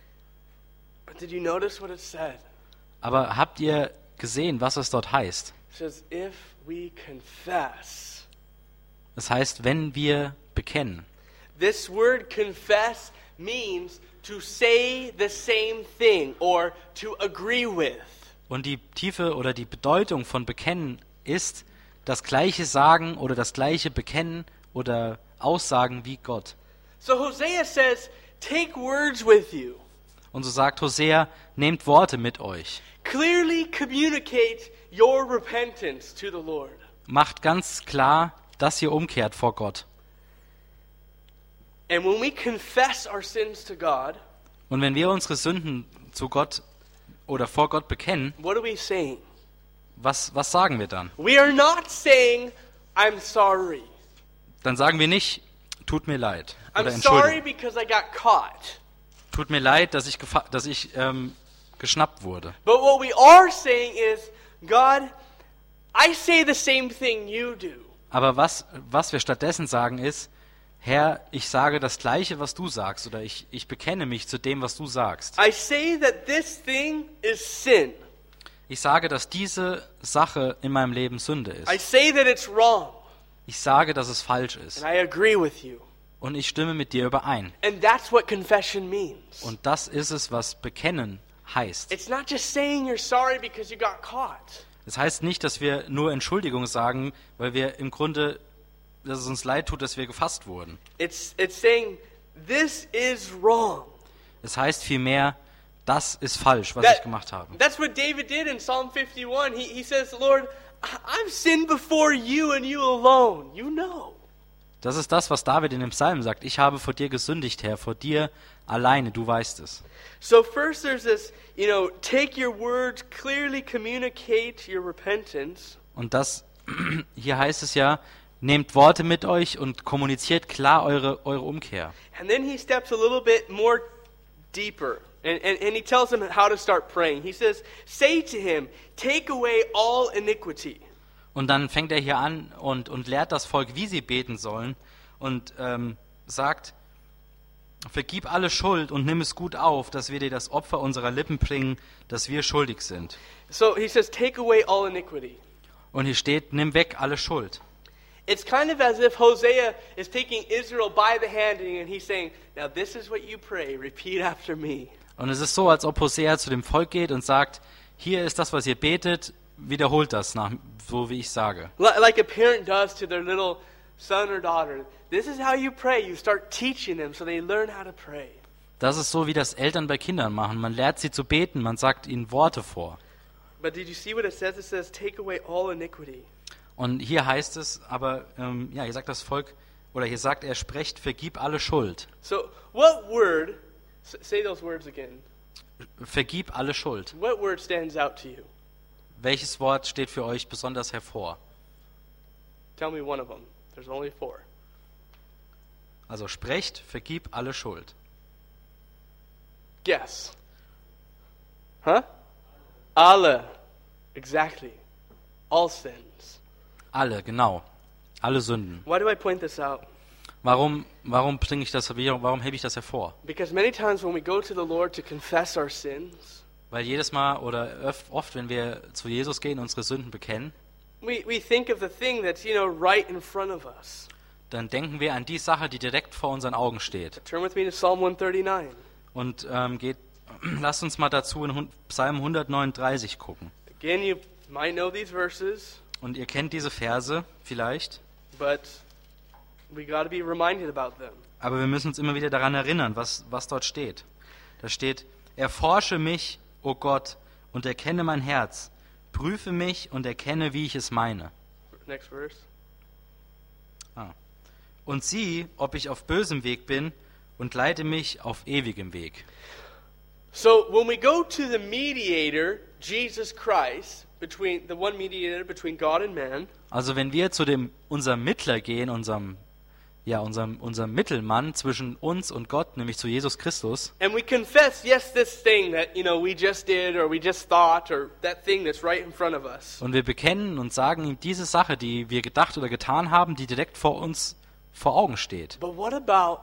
But did you notice what it said? Aber habt ihr gesehen, was es dort heißt? It says, "If we confess." Es heißt, wenn wir bekennen. This word confess means to say the same thing or to agree with. Und die Tiefe oder die Bedeutung von bekennen ist das gleiche Sagen oder das gleiche Bekennen oder Aussagen wie Gott. So Hosea says, "Take words with you. Und so sagt Hosea, nehmt Worte mit euch. Clearly communicate your repentance to the Lord." Macht ganz klar, dass ihr umkehrt vor Gott. And when we confess our sins to God, Und wenn wir unsere Sünden zu Gott oder vor Gott bekennen, what are we saying? was, was sagen wir dann? We are not saying, "I'm sorry." Dann sagen wir nicht, tut mir leid oder I'm sorry Entschuldigung. because I got caught. Tut mir leid, dass ich, gefa- dass ich ähm, geschnappt wurde. But what we are saying is, "God, I say the same thing you do." Aber was, was wir stattdessen sagen ist, Herr, ich sage das Gleiche, was du sagst, oder ich, ich bekenne mich zu dem, was du sagst. I say that this thing is sin. Ich sage, dass diese Sache in meinem Leben Sünde I ist. say that it's wrong. Ich sage, dass es falsch ist. And I agree with you. Und ich stimme mit dir überein. And that's what confession means. Und das ist es, was bekennen heißt. It's not just saying you're sorry because you got caught. Es heißt nicht, dass wir nur Entschuldigung sagen, weil wir im Grunde, dass es uns leid tut, dass wir gefasst wurden. It's, it's saying this is wrong. Es heißt vielmehr, das ist falsch, was That- ich gemacht habe. That's what David did in Psalm fifty-one. He, he says, "Lord, I- I've sinned before you and you alone. You know." Das ist das, was David in dem Psalm sagt. Ich habe vor dir gesündigt, Herr, vor dir alleine, du weißt es. So first there's this, you know, take your words, clearly communicate your repentance. Und das, hier heißt es ja, nehmt Worte mit euch und kommuniziert klar eure, eure Umkehr. And then he steps a little bit more deeper. And, and, and he tells them how to start praying. He says, "Say to him, take away all iniquity." Und dann fängt er hier an und, und lehrt das Volk, wie sie beten sollen und ähm, sagt, vergib alle Schuld und nimm es gut auf, dass wir dir das Opfer unserer Lippen bringen, dass wir schuldig sind. So he says, take away all iniquity. Und hier steht, nimm weg alle Schuld. It's kind of as if Hosea is taking Israel by the hand and he's saying, now this is what you pray, repeat after me. Und es ist so, als ob Hosea zu dem Volk geht und sagt, hier ist das, was ihr betet, wiederholt das, nach, so wie ich sage. Like a parent does to their little son or daughter. This is how you pray. You start teaching them so they learn how to pray. Das ist so, wie das Eltern bei Kindern machen. Man lehrt sie zu beten, man sagt ihnen Worte vor. But did you see what it says? It says, take away all iniquity. Und hier heißt es, aber, ähm, ja, hier sagt das Volk, oder hier sagt er, sprecht, vergib alle Schuld. So, what word, say those words again. Vergib alle Schuld. What word stands out to you? Welches Wort steht für euch besonders hervor? Tell me one of them. There's only four. Also sprecht, vergib alle Schuld. Guess. Huh? Alle. Exactly. All sins. Alle, genau. Alle Sünden. Why do I point this out? Warum, warum bringe ich das, warum hebe ich das hervor? Because many times when we go to the Lord to confess our sins, Weil jedes Mal oder oft, wenn wir zu Jesus gehen, unsere Sünden bekennen, we, we think of the thing that's, you know, right in front of us. dann denken wir an die Sache, die direkt vor unseren Augen steht. Turn with me to Psalm one thirty-nine. Und ähm, geht, lasst uns mal dazu in Psalm hundertneununddreißig gucken. Again, you might know these verses, Und ihr kennt diese Verse vielleicht, but we got to be reminded about them. aber wir müssen uns immer wieder daran erinnern, was, was dort steht. Da steht, erforsche mich, o Gott, und erkenne mein Herz. Prüfe mich und erkenne, wie ich es meine. Next verse. Ah. Und sieh, ob ich auf bösem Weg bin, und leite mich auf ewigem Weg. So when we go to the mediator, Jesus Christ, between the one mediator between God and man, Also wenn wir zu dem unserem Mittler gehen, unserem ja, unserem unserem Mittelmann zwischen uns und Gott, nämlich zu Jesus Christus, and we confess, yes, this thing that, you know, we just did or we just thought or that thing that's right in front of us. und wir bekennen und sagen ihm diese Sache, die wir gedacht oder getan haben, die direkt vor uns vor Augen steht. But what about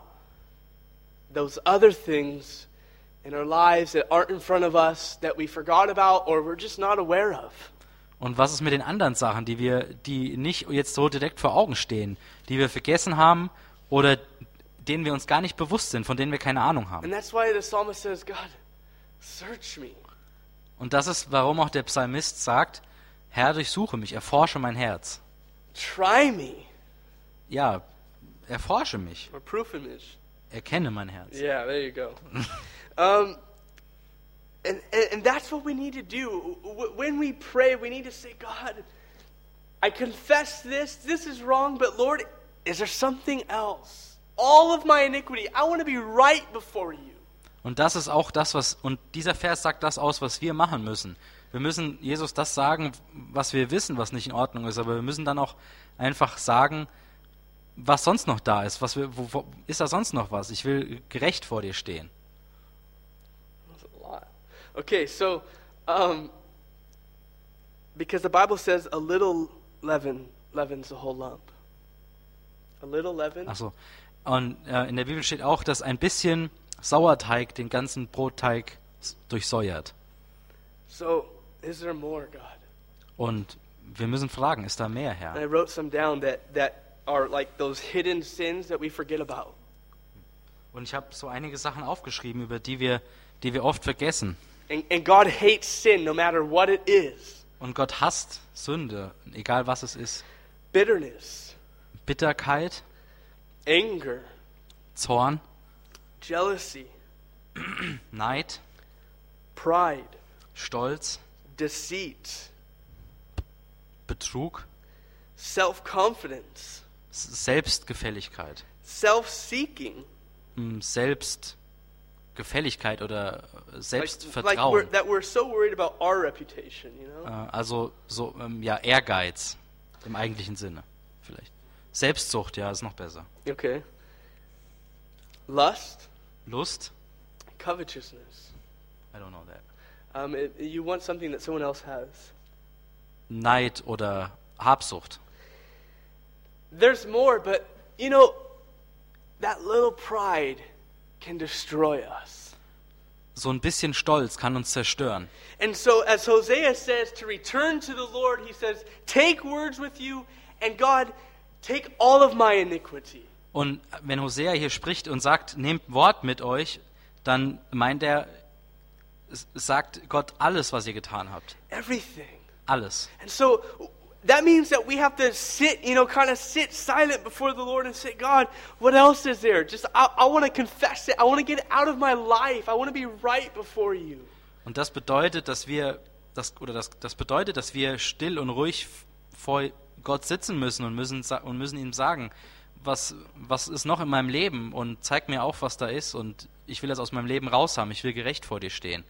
those other things in our lives that aren't in front of us that we forgot about or we're just not aware of? Und was ist mit den anderen Sachen, die wir, die nicht jetzt so direkt vor Augen stehen, die wir vergessen haben oder denen wir uns gar nicht bewusst sind, von denen wir keine Ahnung haben? And that's why the psalmist says, God, search me. Und das ist, warum auch der Psalmist sagt, Herr, durchsuche mich, erforsche mein Herz. Try me. Ja, erforsche mich, Or proof in mich. erkenne mein Herz. Yeah, there you go. um, and, and, and that's what we need to do. W- When we pray, we need to say, God, I confess this. This is wrong, but Lord, is there something else? All of my iniquity, I want to be right before you. Und das ist auch das, was, und dieser Vers sagt das aus, was wir machen müssen. Wir müssen Jesus das sagen, was wir wissen, was nicht in Ordnung ist, aber wir müssen dann auch einfach sagen, was sonst noch da ist. Was wir, wo, wo, ist da sonst noch was? Ich will gerecht vor dir stehen. That's a lot. Okay, so, um, because the Bible says a little leaven leavens the whole lump. A little leaven. Achso. Und äh, in der Bibel steht auch, dass ein bisschen Sauerteig den ganzen Brotteig s- durchsäuert. So, is there more, God? Und wir müssen fragen, ist da mehr, And Herr? I wrote some down that, that are like those hidden sins that we forget about. Und ich habe so einige Sachen aufgeschrieben, über die wir, die wir oft vergessen. And, and God hates sin no matter what it is. Und Gott hasst Sünde, egal was es ist. Bitterness, Bitterkeit, anger, Zorn, jealousy, Neid, pride, Stolz, deceit, Betrug, self-confidence, S- Selbstgefälligkeit, self-seeking. m, Selbstgefälligkeit oder äh, Like, like we're, Selbstvertrauen. that we're so worried about our reputation, you Äh, know? Also so ähm, ja Ehrgeiz im eigentlichen Sinne vielleicht. Selbstsucht, ja, ist noch besser. Okay. Lust, Lust, covetousness. I don't know that. Um, it, you want something that someone else has. Neid oder Habsucht. There's more, but, you know, that little pride can destroy us. so ein bisschen Stolz kann uns zerstören. And so as Hosea says to return to the Lord, he says, take words with you, and God, take all of my iniquity. Und wenn Hosea hier spricht und sagt, nehmt Wort mit euch, dann meint er, sagt Gott alles, was ihr getan habt. Everything. Alles. And so that means that we have to sit, you know, kind of sit silent before the Lord and say, God, what else is there? Just, I, I want to confess it. I want to get it out of my life. I want to be right before you. Und das bedeutet, dass wir, das, oder das, das bedeutet, dass wir still und ruhig vor Gott sitzen müssen und müssen, und müssen ihm sagen, was, was ist noch in meinem Leben und zeig mir auf, was da ist und ich will das aus meinem Leben raus haben. Ich will gerecht vor dir stehen.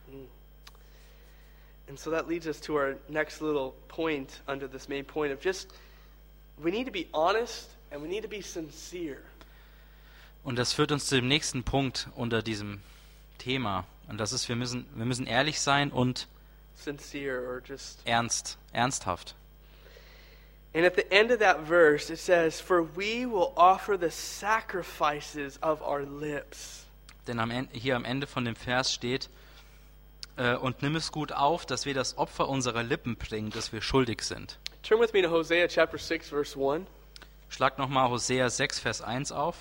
And so that leads us to our next little point under this main point of just, we need to be honest and we need to be sincere. Und das führt uns zu dem nächsten Punkt unter diesem Thema. Und das ist, wir müssen, wir müssen ehrlich sein und Sincere or just... ernst, ernsthaft. And at the end of that verse it says, for we will offer the sacrifices of our lips. Denn am Ende, hier am Ende von dem Vers steht, äh, und nimm es gut auf, dass wir das Opfer unserer Lippen bringen, das wir schuldig sind. Turn with me to Hosea chapter six verse one. Schlag nochmal Hosea sechs, Vers eins auf.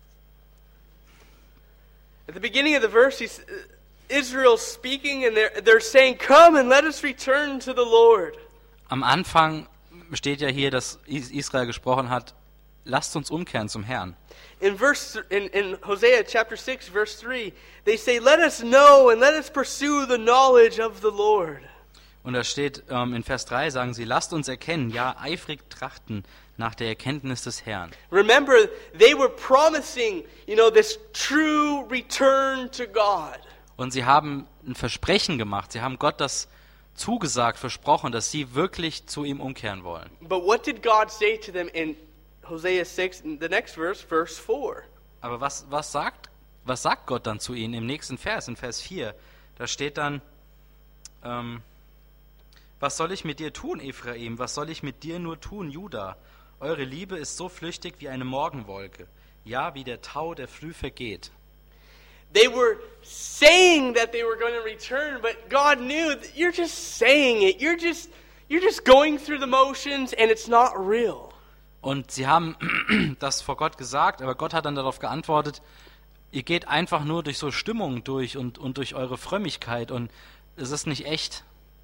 At the beginning of the verse, he's, Israel's speaking and they're, they're saying, come and let us return to the Lord. Am Anfang steht ja hier, dass Israel gesprochen hat, lasst uns umkehren zum Herrn. In verse in, in Hosea chapter six verse three, they say, let us know and let us pursue the knowledge of the Lord. Und da steht ähm, in Vers drei, sagen sie, lasst uns erkennen, ja, eifrig trachten nach der Erkenntnis des Herrn. Remember, they were promising, you know, this true return to God. Und sie haben ein Versprechen gemacht, sie haben Gott das zugesagt, versprochen, dass sie wirklich zu ihm umkehren wollen. But what did God say to them in Hosea six, in the next verse, verse four? Aber was, was, sagt, was sagt Gott dann zu ihnen im nächsten Vers, in Vers vier? Da steht dann, ähm, was soll ich mit dir tun, Ephraim? Was soll ich mit dir nur tun, Juda? Eure Liebe ist so flüchtig wie eine Morgenwolke, ja, wie der Tau, der früh vergeht. They were saying that they were going to return, but God knew that you're just saying it. You're just, you're just going through the motions and it's not real. Und sie haben das vor Gott gesagt, aber Gott hat dann darauf geantwortet, ihr geht einfach nur durch so Stimmungen durch und, und durch eure Frömmigkeit und es ist nicht echt.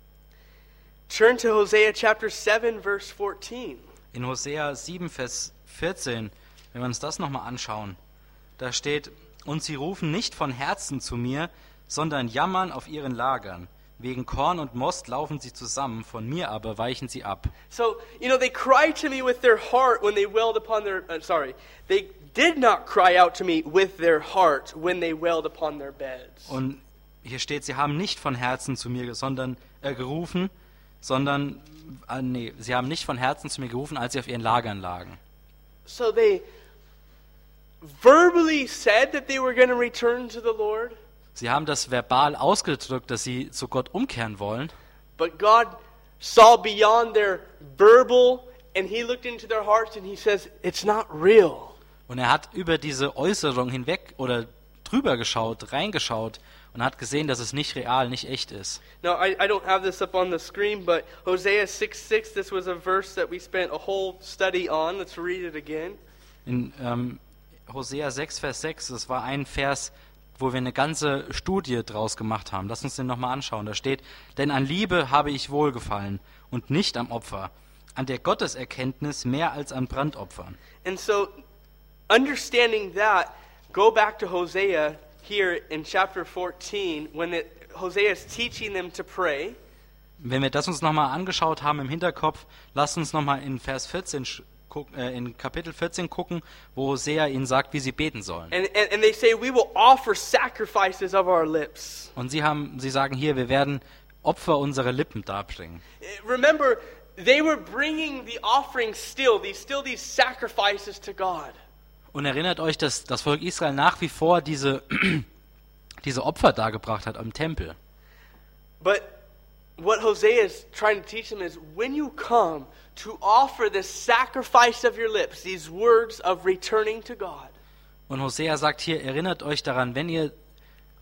Turn to Hosea chapter seven, verse fourteen. In Hosea sieben, Vers vierzehn, wenn wir uns das nochmal anschauen, da steht, und sie rufen nicht von Herzen zu mir, sondern jammern auf ihren Lagern. Wegen Korn und Most laufen sie zusammen, von mir aber weichen sie ab. So, you know, they cried to me with their heart when they wailed upon their, uh, sorry, they did not cry out to me with their heart when they wailed upon their beds. Und hier steht, sie haben nicht von Herzen zu mir sondern, äh, gerufen, sondern, äh, nee, sie haben nicht von Herzen zu mir gerufen, als sie auf ihren Lagern lagen. So they verbally said that they were going to return to the Lord. Sie haben das verbal ausgedrückt, dass sie zu Gott umkehren wollen. But God saw beyond their verbal and he looked into their hearts and he says, it's not real. Und er hat über diese Äußerung hinweg oder drüber geschaut, reingeschaut und hat gesehen, dass es nicht real, nicht echt ist. Now, I, I don't have this up on the screen, but Hosea six six, this was a verse that we spent a whole study on. Let's read it again. In ähm, Hosea sechs, Vers sechs, das war ein Vers, wo wir eine ganze Studie draus gemacht haben. Lass uns den nochmal anschauen. Da steht, denn an Liebe habe ich wohlgefallen und nicht am Opfer, an der Gotteserkenntnis mehr als an Brandopfern. And so, understanding that, go back to Hosea here in chapter fourteen, when it, Hosea is teaching them to pray. Wenn wir das uns nochmal angeschaut haben im Hinterkopf, lasst uns nochmal in Vers vierzehn in Kapitel vierzehn gucken, wo Hosea ihnen sagt, wie sie beten sollen. And, and, and they say, we will offer sacrifices of our lips. Und sie haben, sie sagen hier, wir werden Opfer unserer Lippen darbringen. Remember, they were bringing the offerings still, these still these sacrifices to God. Und erinnert euch, dass das Volk Israel nach wie vor diese, diese Opfer dargebracht hat am Tempel. But what Hosea is trying to teach them is, when you come to offer the sacrifice of your lips, these words of returning to God. Und Hosea sagt hier, erinnert euch daran, wenn ihr,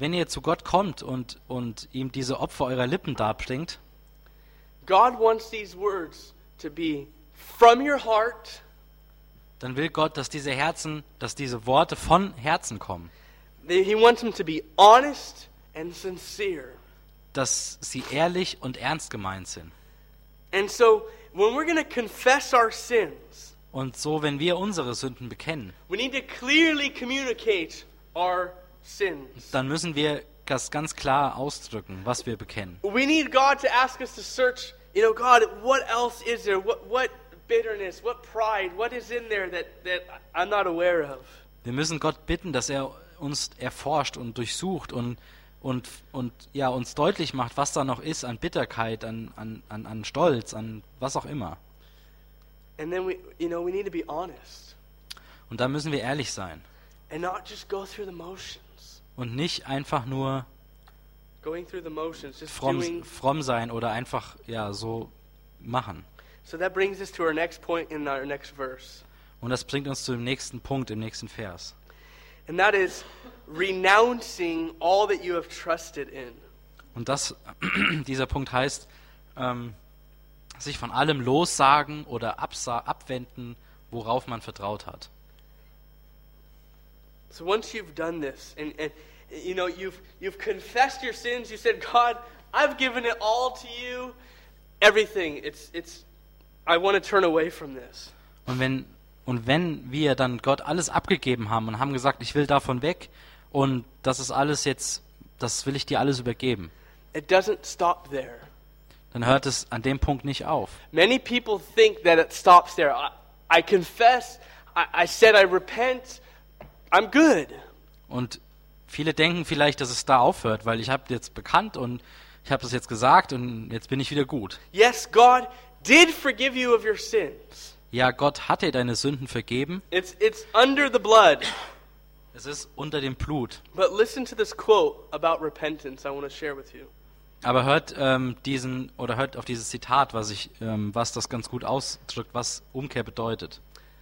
wenn ihr zu Gott kommt und, und ihm diese Opfer eurer Lippen darbringt, God wants these words to be from your heart, dann will Gott, dass diese Herzen, dass diese Worte von Herzen kommen. He wants them to be honest and sincere. Dass sie ehrlich und ernst gemeint sind. And so, when we're going to confess our sins, Und so, wenn wir unsere Sünden bekennen, we need to clearly communicate our sins. dann müssen wir das ganz klar ausdrücken, was wir bekennen. We need God to ask us to search, you know, God, what else is there? What, what bitterness, what pride, what is in there that, that I'm not aware of? Wir müssen Gott bitten, dass er uns erforscht und durchsucht und Und, und ja, uns deutlich macht, was da noch ist an Bitterkeit, an, an, an, an Stolz, an was auch immer. And then we, you know, we need to be honest. Und da müssen wir ehrlich sein. And not just go through the motions. Und nicht einfach nur Going through the motions, just fromm, doing. fromm sein oder einfach ja so machen. So that brings us to our next point in our next verse. Und das bringt uns zu dem nächsten Punkt im nächsten Vers. And that is renouncing all that you have trusted in. Und das, dieser Punkt heißt, ähm, sich von allem lossagen oder absa- abwenden, worauf man vertraut hat. So once you've done this, and, and you know you've you've confessed your sins, you said, God, I've given it all to you, everything. It's it's. I want to turn away from this. Und wenn und wenn wir dann Gott alles abgegeben haben und haben gesagt, ich will davon weg und das ist alles jetzt, das will ich dir alles übergeben, It doesn't stop there. dann hört es an dem Punkt nicht auf. Many people think that it stops there. I, I confess. I, I said I repent. I'm good. Und viele denken vielleicht, dass es da aufhört, weil ich habe jetzt bekannt und ich habe das jetzt gesagt und jetzt bin ich wieder gut. Yes, God did forgive you of your sins. Ja, Gott hat dir deine Sünden vergeben. It's it's under the blood. Es ist unter dem Blut. But listen to this quote about repentance I want to share with you. Aber hört ähm, diesen oder hört auf dieses Zitat, was ich, ähm, was das ganz gut ausdrückt, was Umkehr bedeutet.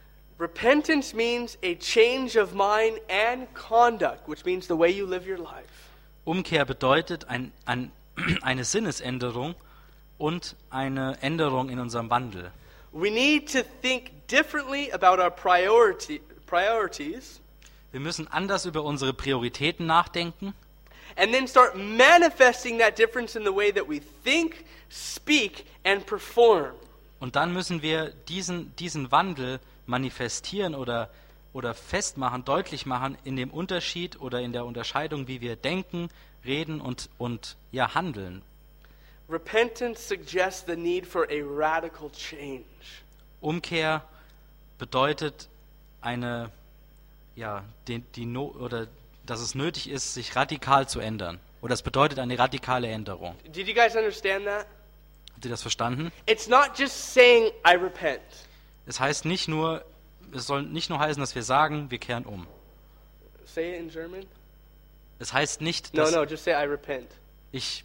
Repentance means a change of mind and conduct, which means the way you live your life. Umkehr bedeutet ein, ein, eine Sinnesänderung und eine Änderung in unserem Wandel. We need to think differently about our priority, priorities Wir müssen anders über unsere Prioritäten nachdenken and then start manifesting that difference in the way that we think, speak, and perform. und dann müssen wir diesen, diesen Wandel manifestieren oder, oder festmachen, deutlich machen in dem Unterschied oder in der Unterscheidung, wie wir denken, reden und, und ja, handeln. Repentance suggests the need for a radical change. Umkehr bedeutet eine, ja, die, die no, oder dass es nötig ist, sich radikal zu ändern. Oder es bedeutet eine radikale Änderung. Did you guys understand that? Habt ihr das verstanden? It's not just saying, I repent. Es heißt nicht nur, es soll nicht nur heißen, dass wir sagen, wir kehren um. Say it in German? Es heißt nicht, No, dass no, just say, I repent. ich,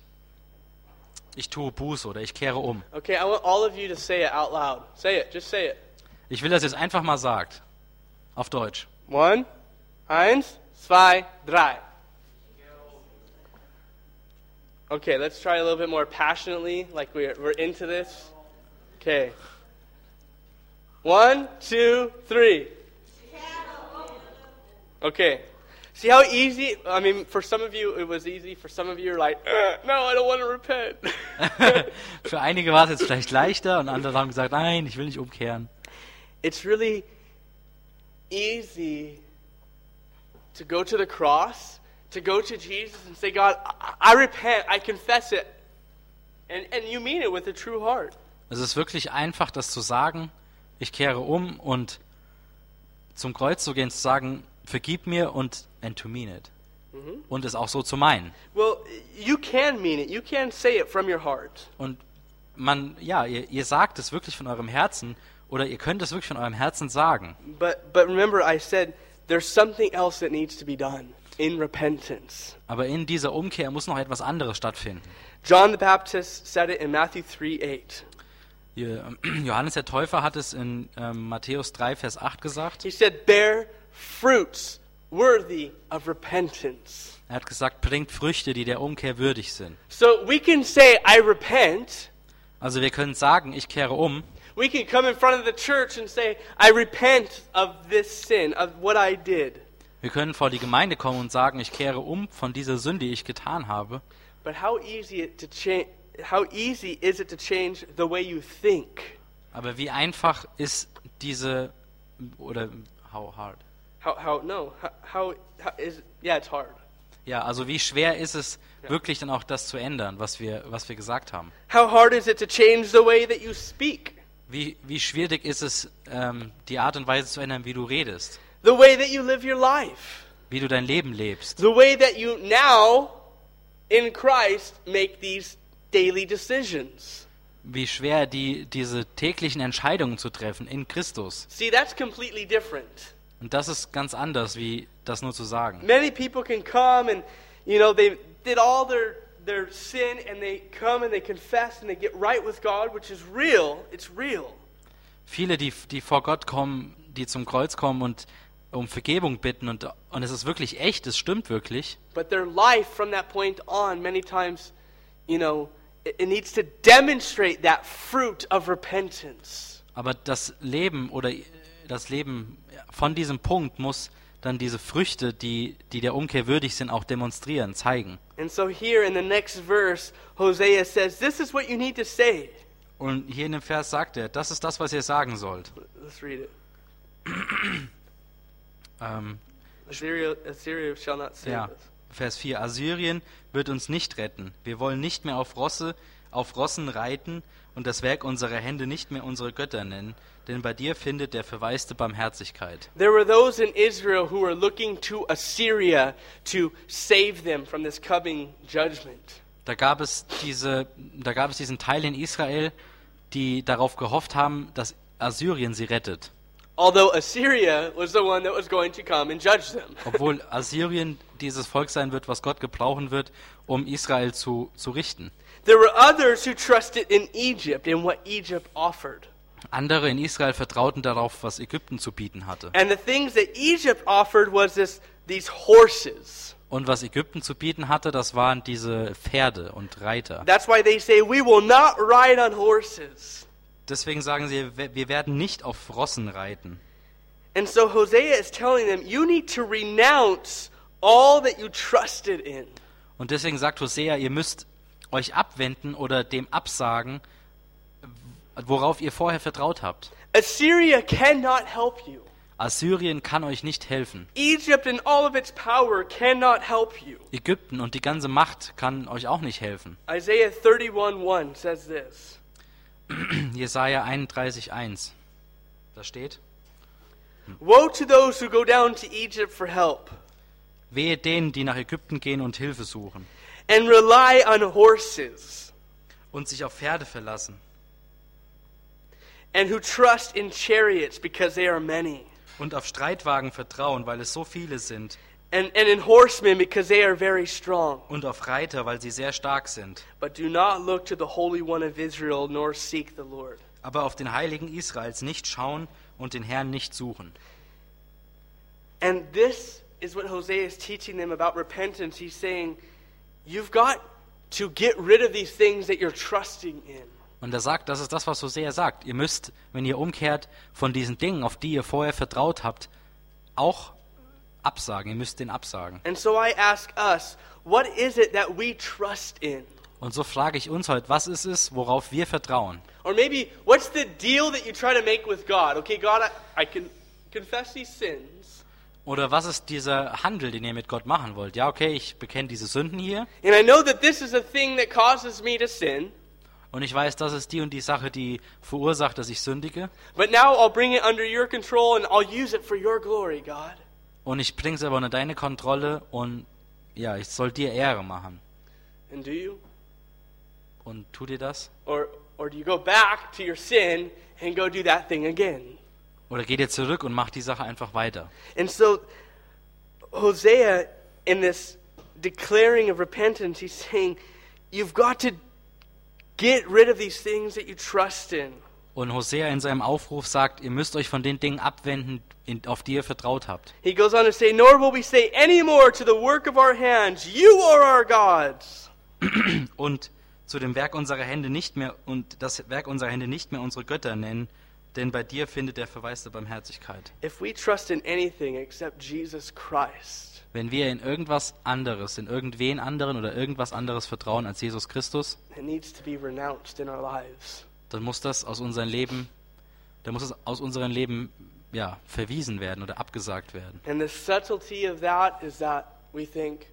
ich tue Buße oder ich kehre um. Okay, I want all of you to say it out loud. Say it, just say it. Ich will, dass ihr es einfach mal sagt. Auf Deutsch. One, eins, zwei, drei. Okay, let's try a little bit more passionately, like we're, we're into this. Okay. One, two, three. Okay. See how easy, I mean, for some of you it was easy, for some of you you're like, no, I don't want to repent. Für einige war es jetzt vielleicht leichter und andere haben gesagt, nein, ich will nicht umkehren. It's really easy to go to the cross, to go to Jesus and say, God, I, I repent, I confess it. And, and you mean it with a true heart. Es ist wirklich einfach, das zu sagen, ich kehre um und zum Kreuz zu gehen, zu sagen, vergib mir und and to mean it. Mhm. Und es auch so zu meinen. Well, you can mean it. You can say it from your heart. Und man, ja, ihr, ihr sagt es wirklich von eurem Herzen oder ihr könnt es wirklich von eurem Herzen sagen. But but remember I said there's something else that needs to be done in repentance. Aber in dieser Umkehr muss noch etwas anderes stattfinden. John the Baptist said it in Matthew three eight. Johannes der Täufer hat es in ähm, Matthäus drei, Vers acht gesagt. He said, bear fruits worthy of repentance. Er hat gesagt, bringt Früchte, die der Umkehr würdig sind. So we can say, I repent. Also wir können sagen, ich kehre um. We can come in front of the church and say, I repent of this sin, of what I did. Wir können vor die Gemeinde kommen und sagen, ich kehre um von dieser Sünde, die ich getan habe. But how easy it to change? How easy is it to change the way you think? Aber wie einfach ist diese, oder how hard? How? How? No. How? how, how is? Yeah, it's hard. Ja, also wie schwer ist es wirklich dann auch das zu ändern, was wir, was wir gesagt haben? How hard is it to change the way that you speak? Wie, wie schwierig ist es, ähm, die Art und Weise zu ändern, wie du redest, The way that you live your life. wie du dein Leben lebst, The way that you now, in Christ, make these daily decisions. wie schwer die, diese täglichen Entscheidungen zu treffen in Christus. See, that's completely different. Und das ist ganz anders, wie das nur zu sagen. Many people can come and, you know, they did all their their sin and they come and they confess and they get right with God, which is real. It's real. Viele, die, die vor Gott kommen, die zum Kreuz kommen und um Vergebung bitten und, und es ist wirklich echt, es stimmt wirklich. But their life from that point on, many times, you know, it, it needs to demonstrate that fruit of repentance. Aber das Leben oder das Leben von diesem Punkt muss dann diese Früchte, die, die der Umkehr würdig sind, auch demonstrieren, zeigen. And so here in the next verse, Hosea says, this is what you need to say. Und hier in dem Vers sagt er, das ist das, was ihr sagen sollt. Let's read it. Ähm, Assyria, Assyria shall not save ja, us. Vers vier. Assyrien wird uns nicht retten. Wir wollen nicht mehr auf Rosse, auf Rossen reiten und das Werk unserer Hände nicht mehr unsere Götter nennen, denn bei dir findet der Verwaiste Barmherzigkeit. There were those in Israel who were looking to Assyria to save them from this coming judgment. Da gab es diese, da gab es diesen Teil in Israel, die darauf gehofft haben, dass Assyrien sie rettet. Although Assyria was the one that was going to come and judge them. Obwohl Assyrien dieses Volk sein wird, was Gott gebrauchen wird, um Israel zu, zu richten. There were others who trusted in Egypt and what Egypt offered. Andere in Israel vertrauten darauf, was Ägypten zu bieten hatte. And the things that Egypt offered was this these horses. Und was Ägypten zu bieten hatte, das waren diese Pferde und Reiter. That's why they say we will not ride on horses. Deswegen sagen sie, wir werden nicht auf Rossen reiten. And so Hosea is telling them, you need to renounce all that you trusted in. Und deswegen sagt Hosea, ihr müsst euch abwenden oder dem absagen, worauf ihr vorher vertraut habt. Assyria cannot help you. Assyrien kann euch nicht helfen. Egypt and all of its power cannot help you. Ägypten und die ganze Macht kann euch auch nicht helfen. Isaiah thirty-one one says this. Jesaja einunddreißig eins. Da steht: Woe to those who go down to Egypt for help Wehe denen, die nach Ägypten gehen und Hilfe suchen and rely on horses und sich auf Pferde verlassen and who trust in chariots because they are many und auf Streitwagen vertrauen, weil es so viele sind, and, and in horsemen because they are very strong. und auf Reiter, weil sie sehr stark sind. But do not look to the Holy One of Israel nor seek the Lord. Aber auf den Heiligen Israels nicht schauen und den Herrn nicht suchen. And this is what Hosea is teaching them about repentance. He's saying, you've got to get rid of these things that you're trusting in. Und er sagt, das ist das, was Hosea sagt. Ihr müsst, wenn ihr umkehrt, von diesen Dingen, auf die ihr vorher vertraut habt, auch absagen. Ihr müsst den absagen. And so I ask us, what is it that we trust in? Und so frage ich uns heute, was ist es, worauf wir vertrauen? Or maybe, what's the deal that you try to make with God? Okay, God, I, I can confess these sins. Oder was ist dieser Handel, den ihr mit Gott machen wollt? Ja, okay, ich bekenne diese Sünden hier. And I know that this is a thing that causes me to sin. Und ich weiß, das ist die und die Sache, die verursacht, dass ich sündige. But now I'll bring it under your control and I'll use it for your glory, God. Und ich bringe es aber unter deine Kontrolle und ja, ich soll dir Ehre machen. And do you? Und tu dir das? Or, or do you go back to your sin and go do that thing again? Oder geht ihr zurück und macht die Sache einfach weiter? And so Hosea, in this declaring of repentance, he's saying, you've got to get rid of these things that you trust in. Und Hosea in seinem Aufruf sagt, ihr müsst euch von den Dingen abwenden, in, auf die ihr vertraut habt. He goes on to say, nor will we say anymore to the work of our hands, you are our gods. Und zu dem Werk unserer Hände nicht mehr und das Werk unserer Hände nicht mehr unsere Götter nennen, denn bei dir findet der Verweis der Barmherzigkeit. If we trust in anything except Jesus Christ, Wenn wir in irgendwas anderes, in irgendwen anderen oder irgendwas anderes vertrauen als Jesus Christus, it needs to be renounced in our lives. dann muss das aus unserem Leben, dann muss es aus unserem Leben ja, verwiesen werden oder abgesagt werden. And the subtlety of that is that we think,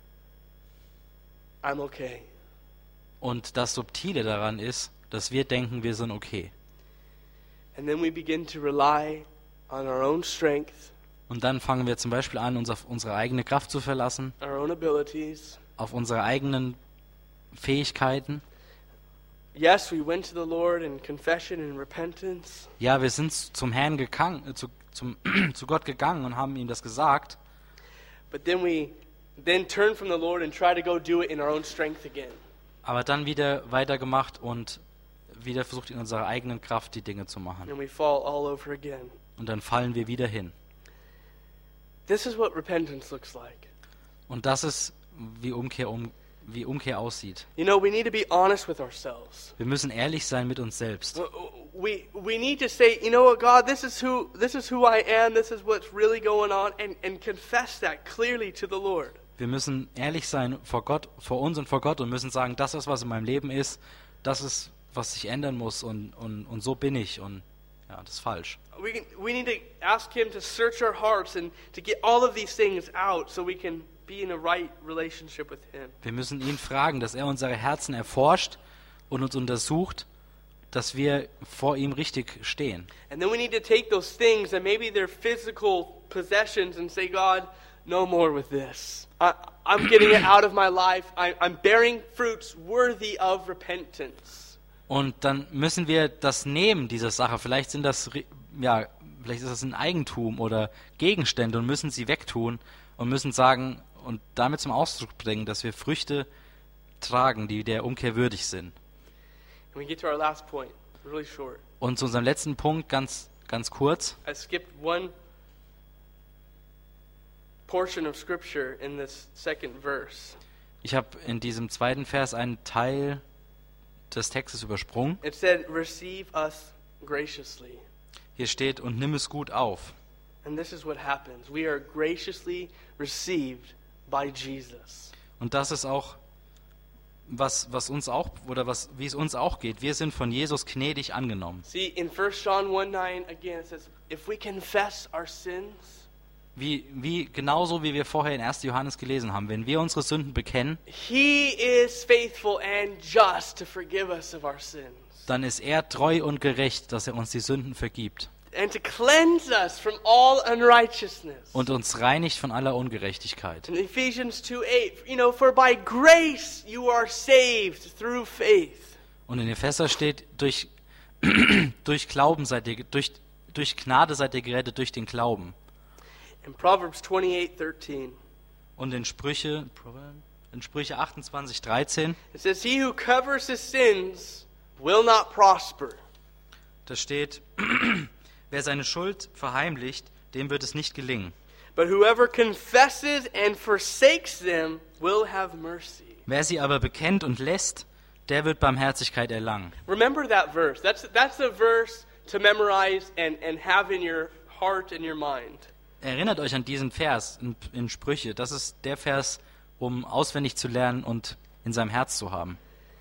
I'm okay. Und das Subtile daran ist, dass wir denken, wir sind okay. And then we begin to rely on our own strength, Und dann fangen wir zum Beispiel an, uns auf unsere eigene Kraft zu verlassen, our own abilities. auf unsere eigenen Fähigkeiten. Yes, we went to the Lord in confession and repentance, Ja, wir sind zum Herrn gegangen, äh, zu, zum, zu Gott gegangen und haben ihm das gesagt. but then we then turn from the Lord and try to go do it in our own strength again. Aber dann wieder weitergemacht und wieder versucht, in unserer eigenen Kraft die Dinge zu machen. And we fall all over again. Und dann fallen wir wieder hin. This is what repentance looks like. Und das ist, wie Umkehr, um, wie Umkehr aussieht. You know, we need to be honest with ourselves. Wir müssen ehrlich sein mit uns selbst. We we need to say, you know what, God, this is who this is who I am. This is what's really going on, and and confess that clearly to the Lord. Wir müssen ehrlich sein vor Gott, vor uns und vor Gott und müssen sagen, das ist, was in meinem Leben ist, das ist, was sich ändern muss und, und, und so bin ich und ja, das ist falsch. We can, we need to ask Him to search our hearts and to get all of these things out so we can be in a right relationship with Him. Wir müssen ihn fragen, dass er unsere Herzen erforscht und uns untersucht, dass wir vor ihm richtig stehen. And then we need to take those things and maybe they're physical possessions and say, God, no more with this. I, I'm getting it out of my life. I, I'm bearing fruits worthy of repentance. Und dann müssen wir das nehmen, diese Sache. Vielleicht sind das, ja, vielleicht ist das ein Eigentum oder Gegenstände und müssen sie wegtun und müssen sagen und damit zum Ausdruck bringen, dass wir Früchte tragen, die der Umkehr würdig sind. And we get to our last point, really short. Und zu unserem letzten Punkt, ganz, ganz kurz. I skipped one portion of scripture in this second verse. Ich habe in diesem zweiten Vers einen Teil des Textes übersprungen. It said, receive us graciously. Hier steht, und nimm es gut auf. And this is what happens. We are graciously received by Jesus. Und das ist auch, was, was uns auch, oder was, wie es uns auch geht. Wir sind von Jesus gnädig angenommen. See, in First John one nine, again, it says, if we confess our sins, Wie, wie, genauso wie wir vorher in ersten Johannes gelesen haben, wenn wir unsere Sünden bekennen, He is faithful and just to forgive us of our sins dann ist er treu und gerecht, dass er uns die Sünden vergibt and to cleanse us from all unrighteousness. und uns reinigt von aller Ungerechtigkeit. In Ephesians two eight, you know, for by grace you are saved through faith. Und in Epheser steht, durch, durch Glauben seid ihr, durch, durch Gnade seid ihr gerettet, durch den Glauben. In Proverbs twenty-eight thirteen, Und in Sprüche, in Sprüche achtundzwanzig dreizehn, it says, he who covers his sins will not prosper. da steht, wer seine Schuld verheimlicht, dem wird es nicht gelingen. But whoever confesses and forsakes them will have mercy. Wer sie aber bekennt und lässt, der wird Barmherzigkeit erlangen. Remember that verse. That's that's a verse to memorize and, and have in your heart and your mind. Erinnert euch an diesen Vers in, in Sprüche. Das ist der Vers, um auswendig zu lernen und in seinem Herz zu haben.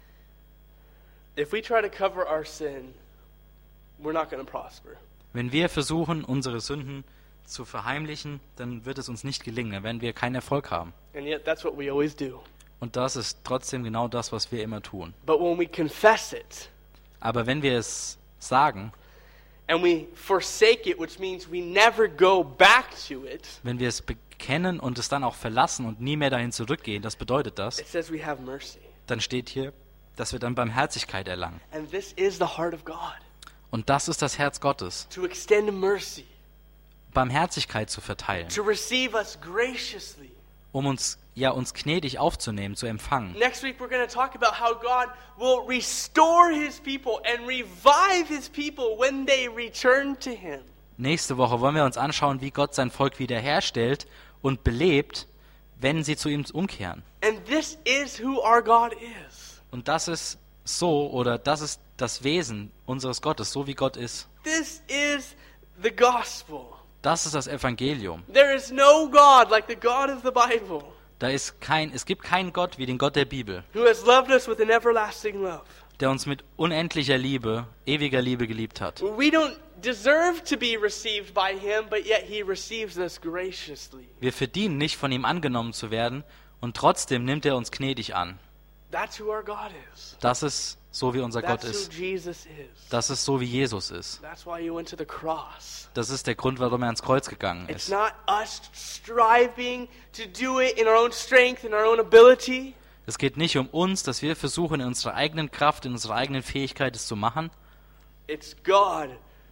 If we try to cover our sin, we're not going to prosper. Wenn wir versuchen, unsere Sünden zu verheimlichen, dann wird es uns nicht gelingen, dann werden wir keinen Erfolg haben. And yet that's what we always do. Und das ist trotzdem genau das, was wir immer tun. But when we confess it Aber wenn wir es sagen, and we forsake it, which means we never go back to it, wenn wir es bekennen und es dann auch verlassen und nie mehr dahin zurückgehen, das bedeutet das, it says we have mercy. dann steht hier, dass wir dann Barmherzigkeit erlangen. And this is the heart of God, Und das ist das Herz Gottes, to extend mercy, Barmherzigkeit zu verteilen to receive us graciously. um uns ja uns gnädig aufzunehmen, zu empfangen. Next week we're going to talk about how God will restore his people and revive his people when they return to him. Nächste Woche wollen wir uns anschauen, wie Gott sein Volk wiederherstellt und belebt, wenn sie zu ihm umkehren. And this is who our God is. Und das ist so, oder das ist das Wesen unseres Gottes, so wie Gott ist. This is the gospel. Das ist das Evangelium. There is no God like the God of the Bible, Da ist kein, es gibt keinen Gott wie den Gott der Bibel, who has loved us with an everlasting love. der uns mit unendlicher Liebe, ewiger Liebe geliebt hat. We don't deserve to be received by him, but yet he receives us graciously. Wir verdienen nicht, von ihm angenommen zu werden, und trotzdem nimmt er uns gnädig an. That's who our God is. Das ist so, wie unser Gott That's who ist. Jesus is. Das ist so, wie Jesus ist. That's why he went to the cross. Das ist der Grund, warum er ans Kreuz gegangen It's ist. not us striving to do it in our own strength, in our own ability. Es geht nicht um uns, dass wir versuchen, in unserer eigenen Kraft, in unserer eigenen Fähigkeit es zu machen. It's God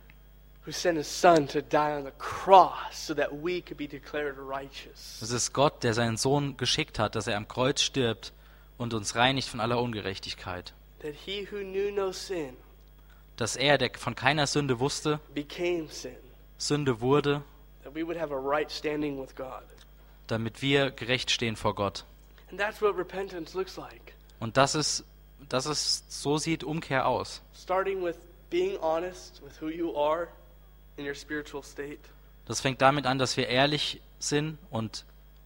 who sent his son to die on the cross so that we could be declared righteous. Es ist Gott, der seinen Sohn geschickt hat, dass er am Kreuz stirbt und uns reinigt von aller Ungerechtigkeit. That he who knew no sin Dass er, der von keiner Sünde wusste, became sin, Sünde wurde, that we would have a right standing with God. damit wir gerecht stehen vor Gott. And that's what repentance looks like. Und das ist, das ist, so sieht Umkehr aus. Starting with being honest with who you are in your spiritual state. Das fängt damit an, dass wir ehrlich sind und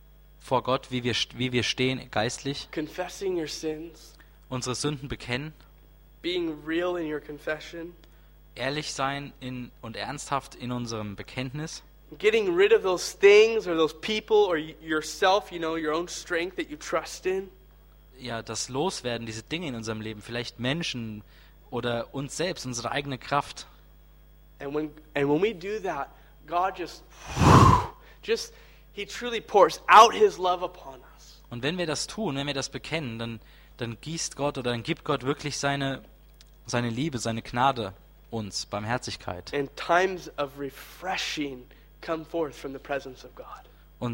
vor Gott, wie wir, wie wir stehen, geistlich, Confessing your sins, unsere Sünden bekennen, being real in your confession, ehrlich sein in, und ernsthaft in unserem Bekenntnis, getting rid of those things or those people or y- yourself, you know, your own strength that you trust in. ja, das Loswerden, diese Dinge in unserem Leben, vielleicht Menschen oder uns selbst, unsere eigene Kraft. And when and when we do that, God just just he truly pours out his love upon us. Und wenn wir das tun, wenn wir das bekennen, dann, dann gießt Gott oder dann gibt Gott wirklich seine, seine Liebe, seine Gnade uns, Barmherzigkeit. And times of refreshing come forth from the presence of God. Und,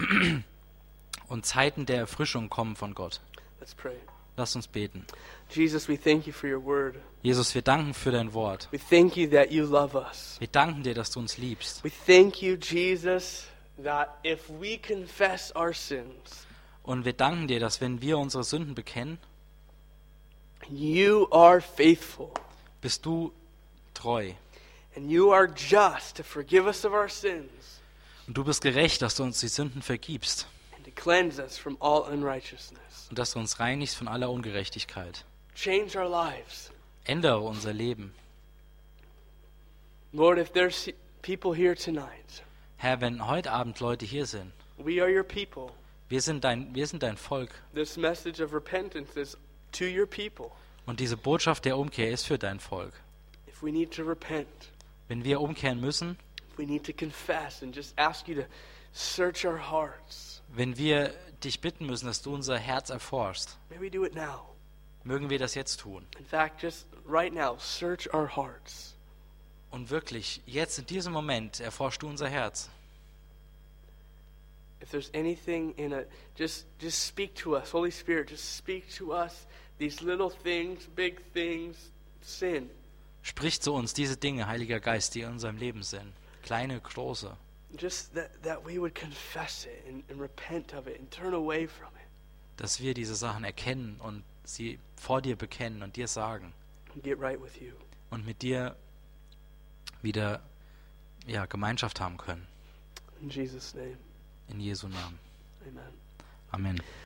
und Zeiten der Erfrischung kommen von Gott. Let's pray. Lasst uns beten. Jesus, we thank you for your word. Jesus, wir danken für dein Wort. We thank you that you love us. Wir danken dir, dass du uns liebst. We thank you, Jesus, that if we confess our sins, Und wir danken dir, dass wenn wir unsere Sünden bekennen, you are faithful bist du treu. and you are just to forgive us of our sins Und du bist gerecht, dass du uns die Sünden vergibst. and to cleanse us from all unrighteousness. Und dass du uns reinigst von aller Ungerechtigkeit. Change our lives. Ändere unser Leben. Lord, if there's people here tonight, Herr, wenn heute Abend Leute hier sind, we are your people. wir sind dein, wir sind dein Volk. This message of repentance is to your people. Und diese Botschaft der Umkehr ist für dein Volk. If we need to repent, Wenn wir umkehren müssen, if we need to confess and just ask you to search our hearts, wenn wir dich bitten müssen, dass du unser Herz erforschst, may we do it now. mögen wir das jetzt tun. In fact, just right now, search our hearts. Und wirklich, jetzt in diesem Moment erforschst du unser Herz. If there's anything in it, just just speak to us. Holy Spirit, just speak to us. These little things, big things, sin. Sprich zu uns diese Dinge, Heiliger Geist, die in unserem Leben sind. Kleine, große. Just that, that we would confess it and, and repent of it and turn away from it. Dass wir diese Sachen erkennen und sie vor dir bekennen und dir sagen. And get right with you. Und mit dir wieder ja, Gemeinschaft haben können. In Jesus' name, In Jesu Namen. amen. Amen.